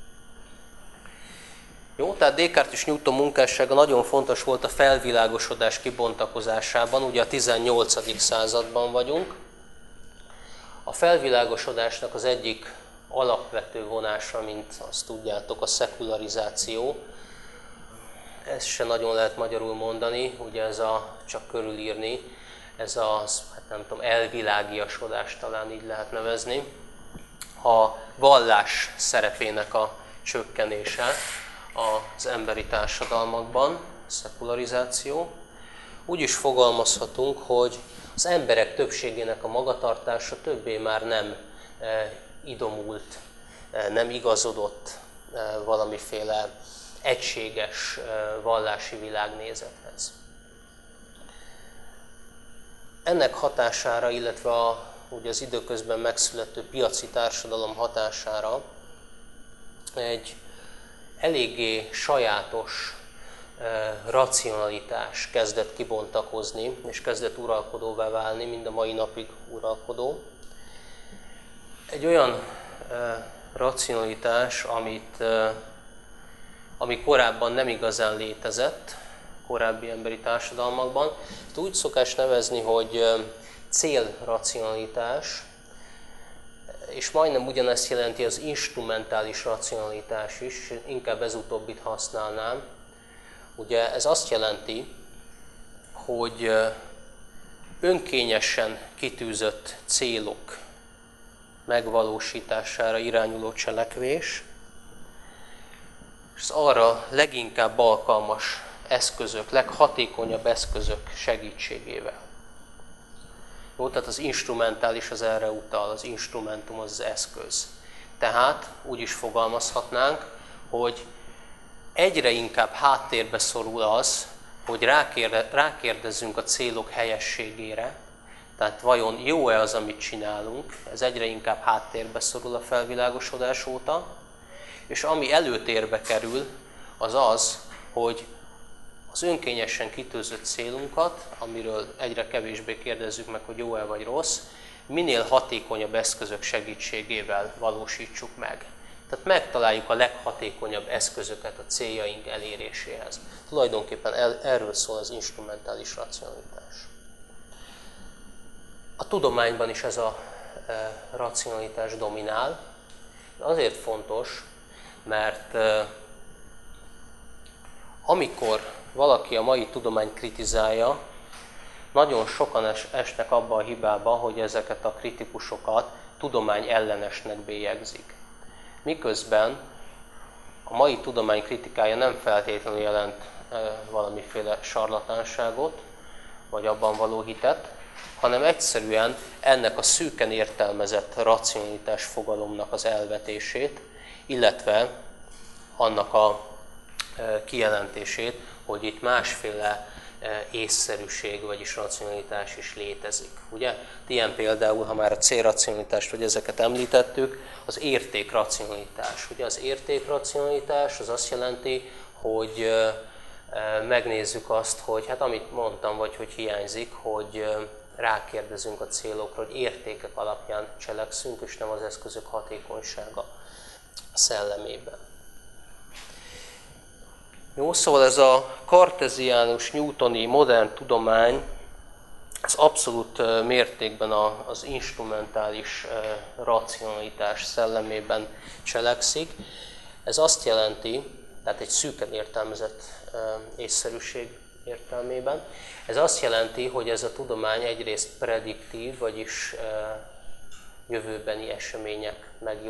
Jó, tehát Descartes és Newton munkássága nagyon fontos volt a felvilágosodás kibontakozásában, ugye a 18. században vagyunk. A felvilágosodásnak az egyik alapvető vonása, mint azt tudjátok, a szekularizáció. Ezt se nagyon lehet magyarul mondani, ugye ez csak körülírni, ez az, hát nem tudom, elvilágiasodás talán így lehet nevezni. A vallás szerepének a csökkenése az emberi társadalmakban, szekularizáció. Úgy is fogalmazhatunk, hogy az emberek többségének a magatartása többé már nem idomult, nem igazodott valamiféle egységes vallási világnézethez. Ennek hatására, illetve ugye az időközben megszülető piaci társadalom hatására egy eléggé sajátos racionalitás kezdett kibontakozni, és kezdett uralkodóvá válni, mind a mai napig uralkodó. Egy olyan racionalitás, ami korábban nem igazán létezett, korábbi emberi társadalmakban. Ezt úgy szokás nevezni, hogy célracionalitás, és majdnem ugyanezt jelenti az instrumentális racionalitás is, inkább ez utóbbit használnám. Ugye ez azt jelenti, hogy önkényesen kitűzött célok megvalósítására irányuló cselekvés, és az arra leginkább alkalmas eszközök, leghatékonyabb eszközök segítségével. Jó, tehát az instrumentális az erre utal, az instrumentum az eszköz. Tehát úgy is fogalmazhatnánk, hogy egyre inkább háttérbe szorul az, hogy rákérdezzünk a célok helyességére, tehát vajon jó-e az, amit csinálunk, ez egyre inkább háttérbe szorul a felvilágosodás óta, és ami előtérbe kerül, az az, hogy az önkényesen kitűzött célunkat, amiről egyre kevésbé kérdezzük meg, hogy jó-e vagy rossz, minél hatékonyabb eszközök segítségével valósítsuk meg. Tehát megtaláljuk a leghatékonyabb eszközöket a céljaink eléréséhez. Tulajdonképpen erről szól az instrumentális racionalitás. A tudományban is ez a racionalitás dominál. Azért fontos, mert amikor valaki a mai tudományt kritizálja, nagyon sokan esnek abba a hibába, hogy ezeket a kritikusokat tudomány ellenesnek bélyegzik. Miközben a mai tudomány kritikája nem feltétlenül jelent valamiféle sarlatánságot, vagy abban való hitet, hanem egyszerűen ennek a szűken értelmezett racionalitás fogalomnak az elvetését, illetve annak a kijelentését, hogy itt másféle észszerűség, vagyis racionalitás is létezik. Ugye? Ilyen például, ha már a célracionalitást vagy ezeket említettük, az értékracionalitás. Ugye az értékracionalitás az azt jelenti, hogy megnézzük azt, hogy hát amit mondtam, vagy hogy hiányzik, hogy rákérdezünk a célokra, hogy értékek alapján cselekszünk, és nem az eszközök hatékonysága szellemében. Jó, szóval ez a karteziánus, newtoni modern tudomány, ez abszolút mértékben az instrumentális racionalitás szellemében cselekszik. Ez azt jelenti, tehát egy szűken értelmezett észszerűség értelmében, ez azt jelenti, hogy ez a tudomány egyrészt prediktív, vagyis jövőbeni események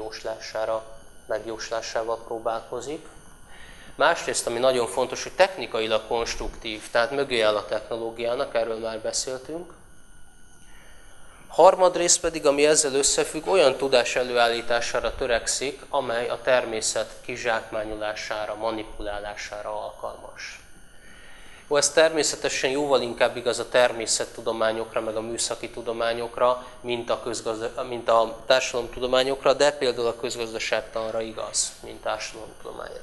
megjóslásával próbálkozik. Másrészt, ami nagyon fontos, hogy technikailag konstruktív, tehát mögé áll a technológiának, erről már beszéltünk. Harmadrészt pedig, ami ezzel összefügg, olyan tudás előállítására törekszik, amely a természet kizsákmányolására, manipulálására alkalmas. Jó, ez természetesen jóval inkább igaz a természettudományokra, meg a műszaki tudományokra, mint a társadalomtudományokra, de például a közgazdaságtanra igaz, mint társadalomtudományra.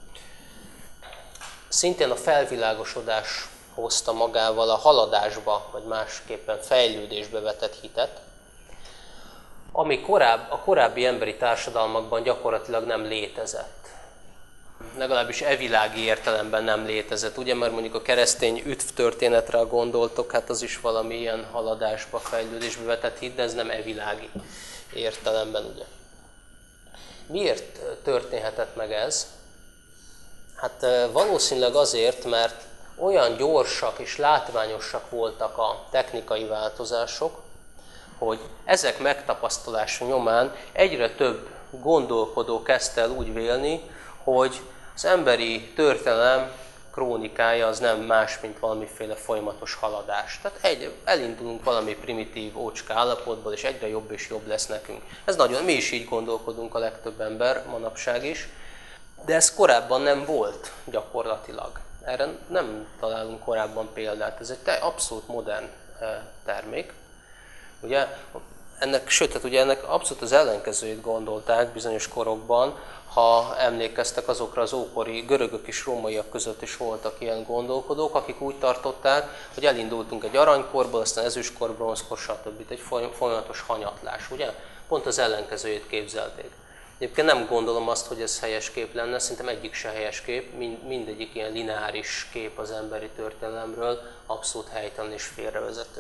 Szintén a felvilágosodás hozta magával a haladásba, vagy másképpen fejlődésbe vetett hitet, ami a korábbi emberi társadalmakban gyakorlatilag nem létezett. Legalábbis evilági értelemben nem létezett. Ugye, mert mondjuk a keresztény üdv történetre gondoltok, hát az is valami ilyen haladásba, fejlődésbe vetett hit, de ez nem evilági értelemben, ugye. Miért történhetett meg ez? Hát valószínűleg azért, mert olyan gyorsak és látványosak voltak a technikai változások, hogy ezek megtapasztalása nyomán egyre több gondolkodó kezdte el úgy vélni, hogy az emberi történelem krónikája az nem más, mint valamiféle folyamatos haladás. Tehát elindulunk valami primitív ócska állapotból, és egyre jobb és jobb lesz nekünk. Mi is így gondolkodunk, a legtöbb ember manapság is, de ez korábban nem volt gyakorlatilag. Erre nem találunk korábban példát. Ez egy abszolút modern termék. Ugye, ennek abszolút az ellenkezőjét gondolták bizonyos korokban, ha emlékeztek, azokra az ókori görögök és rómaiak között is voltak ilyen gondolkodók, akik úgy tartották, hogy elindultunk egy aranykorból, aztán ezüstkor, bronzkor, stb. Egy folyamatos hanyatlás, ugye? Pont az ellenkezőjét képzelték. Egyébként nem gondolom azt, hogy ez helyes kép lenne, szerintem egyik se helyes kép, mindegyik ilyen lineáris kép az emberi történelemről, abszolút helytelen és félrevezető.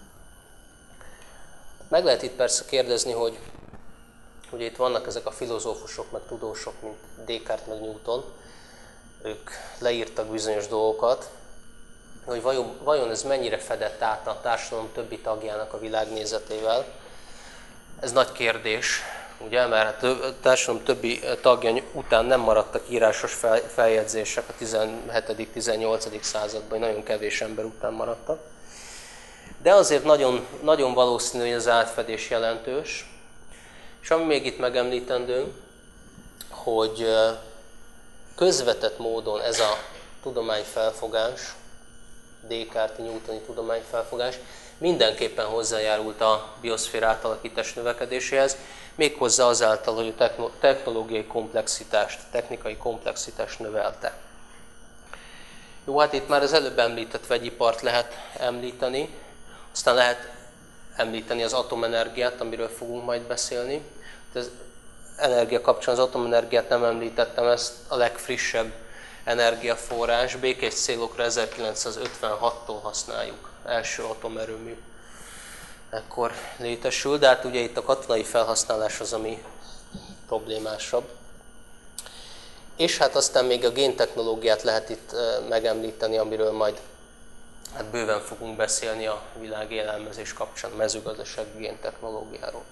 Meg lehet itt persze kérdezni, hogy ugye itt vannak ezek a filozófusok, meg tudósok, mint Descartes, meg Newton, ők leírtak bizonyos dolgokat, hogy vajon ez mennyire fedett át a társadalom többi tagjának a világnézetével. Ez nagy kérdés, ugye, mert a társadalom többi tagja után nem maradtak írásos feljegyzések a 17.-18. században, nagyon kevés ember után maradtak. De azért nagyon, nagyon valószínű, hogy az átfedés jelentős. És ami még itt megemlítendő, hogy közvetett módon ez a tudományfelfogás, Descartes-i newtoni tudományfelfogás mindenképpen hozzájárult a bioszféra átalakítás növekedéséhez, méghozzá azáltal, hogy a technológiai komplexitást, technikai komplexitást növelte. Jó, hát itt már az előbb említett vegyipart lehet említeni, aztán lehet említeni az atomenergiát, amiről fogunk majd beszélni. Az energia kapcsán az atomenergiát nem említettem, ezt a legfrissebb energiaforrás. Békés célokra 1956-tól használjuk. Első atomerőmű ekkor létesül, de hát ugye itt a katonai felhasználás az, ami problémásabb. És hát aztán még a géntechnológiát lehet itt megemlíteni, amiről majd hát bőven fogunk beszélni a világélelmezés kapcsán, a mezőgazdasági géntechnológiáról.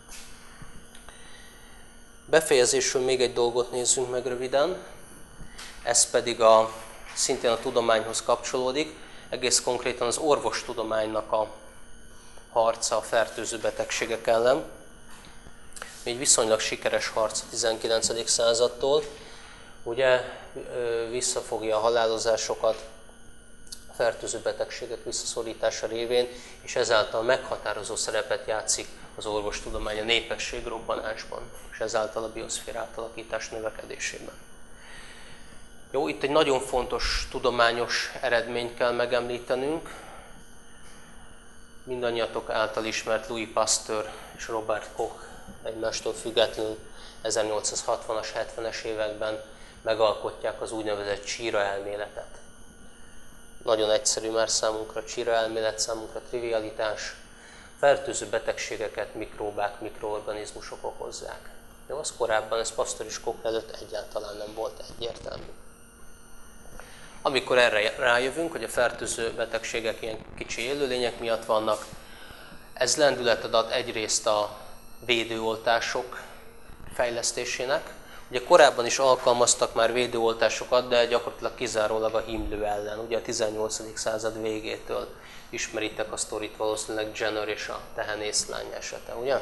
Befejezésül még egy dolgot nézzünk meg röviden, ez pedig szintén a tudományhoz kapcsolódik, egész konkrétan az orvostudománynak a harca a fertőző betegségek ellen. Egy viszonylag sikeres harc a 19. századtól, ugye visszafogja a halálozásokat, fertőző betegségek visszaszorítása révén, és ezáltal meghatározó szerepet játszik az orvostudomány a népességrobbanásban, és ezáltal a bioszféra átalakítás növekedésében. Jó, itt egy nagyon fontos tudományos eredményt kell megemlítenünk. Mindannyiatok által ismert Louis Pasteur és Robert Koch egymástól függetlenül 1860-as, 70-es években megalkotják az úgynevezett csíra elméletet. Nagyon egyszerű már számunkra csíra elmélet, számunkra trivialitás. Fertőző betegségeket mikróbák, mikroorganizmusok okozzák. Jó, az korábban, ez Pasteur és Koch előtt egyáltalán nem volt egyértelmű. Amikor erre rájövünk, hogy a fertőző betegségek ilyen kicsi élőlények miatt vannak, ez lendületet ad egyrészt a védőoltások fejlesztésének. Ugye korábban is alkalmaztak már védőoltásokat, de gyakorlatilag kizárólag a himlő ellen. Ugye a 18. század végétől ismeritek a sztorit valószínűleg Jenner és a tehenészlány esete, ugye?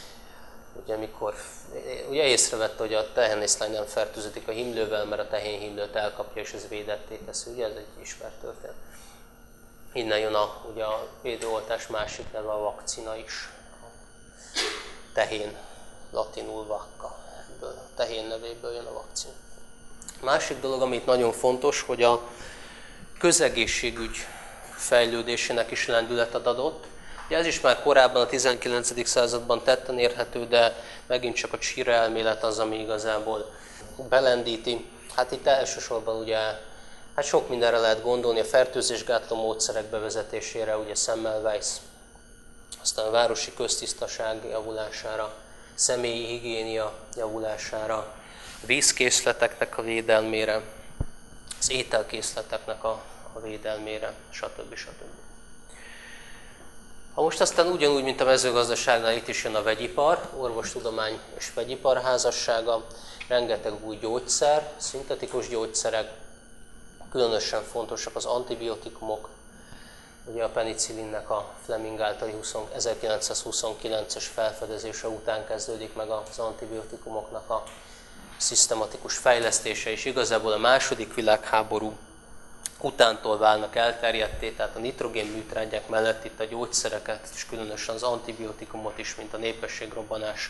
Ugye észrevette, hogy a tehenészlány nem fertőződik a himlővel, mert a tehénhimlőt elkapja, és ez védetté teszi. Ugye ez egy ismert történet. Innen jön ugye a védőoltás másik neve, a vakcina is. A tehén, latinul vacca, ebből a tehén nevéből jön a vakcina. Másik dolog, amit nagyon fontos, hogy a közegészségügy fejlődésének is lendületet adott. Ugye ez is már korábban a 19. században tetten érhető, de megint csak a csíra elmélet az, ami igazából belendíti. Hát itt elsősorban ugye, hát sok mindenre lehet gondolni, a fertőzésgátló módszerek bevezetésére, ugye Semmelweis, aztán a városi köztisztaság javulására, személyi higiénia javulására, vízkészleteknek a védelmére, az ételkészleteknek a védelmére, stb. Ha most aztán ugyanúgy, mint a mezőgazdaságnál, itt is jön a vegyipar, orvostudomány és vegyipar házassága, rengeteg új gyógyszer, szintetikus gyógyszerek, különösen fontosak az antibiotikumok, ugye a penicillinnek a Fleming általi 1929-es felfedezése után kezdődik meg az antibiotikumoknak a szisztematikus fejlesztése, és igazából a II. Világháború utántól válnak elterjedté, tehát a nitrogén műtrágyák mellett itt a gyógyszereket, és különösen az antibiotikumot is, mint a népességrobbanás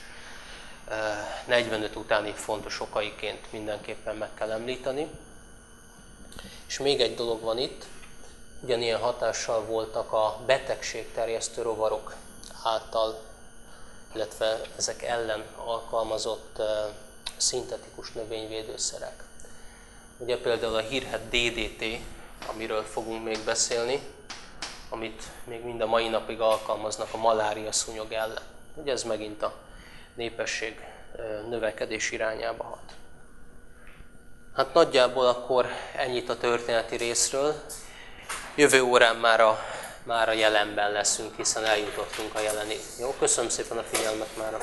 45 utáni fontos okaiként mindenképpen meg kell említeni. És még egy dolog van itt, ugyanilyen hatással voltak a betegségterjesztő rovarok által, illetve ezek ellen alkalmazott szintetikus növényvédőszerek. Ugye például a hírhedt DDT, amiről fogunk még beszélni, amit még mind a mai napig alkalmaznak a malária szúnyog ellen. Ugye ez megint a népesség növekedés irányába hat. Hát nagyjából akkor ennyit a történeti részről. Jövő órán már a jelenben leszünk, hiszen eljutottunk a jelenig. Jó, köszönöm szépen a figyelmet mára.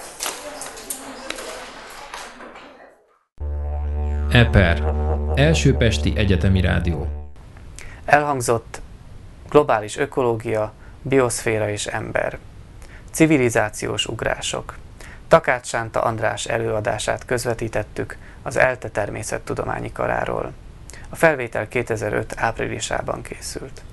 EPER, Első Pesti Egyetemi Rádió. Elhangzott globális ökológia, bioszféra és ember. Civilizációs ugrások. Takács Sánta András előadását közvetítettük az ELTE természettudományi karáról. A felvétel 2005 áprilisában készült.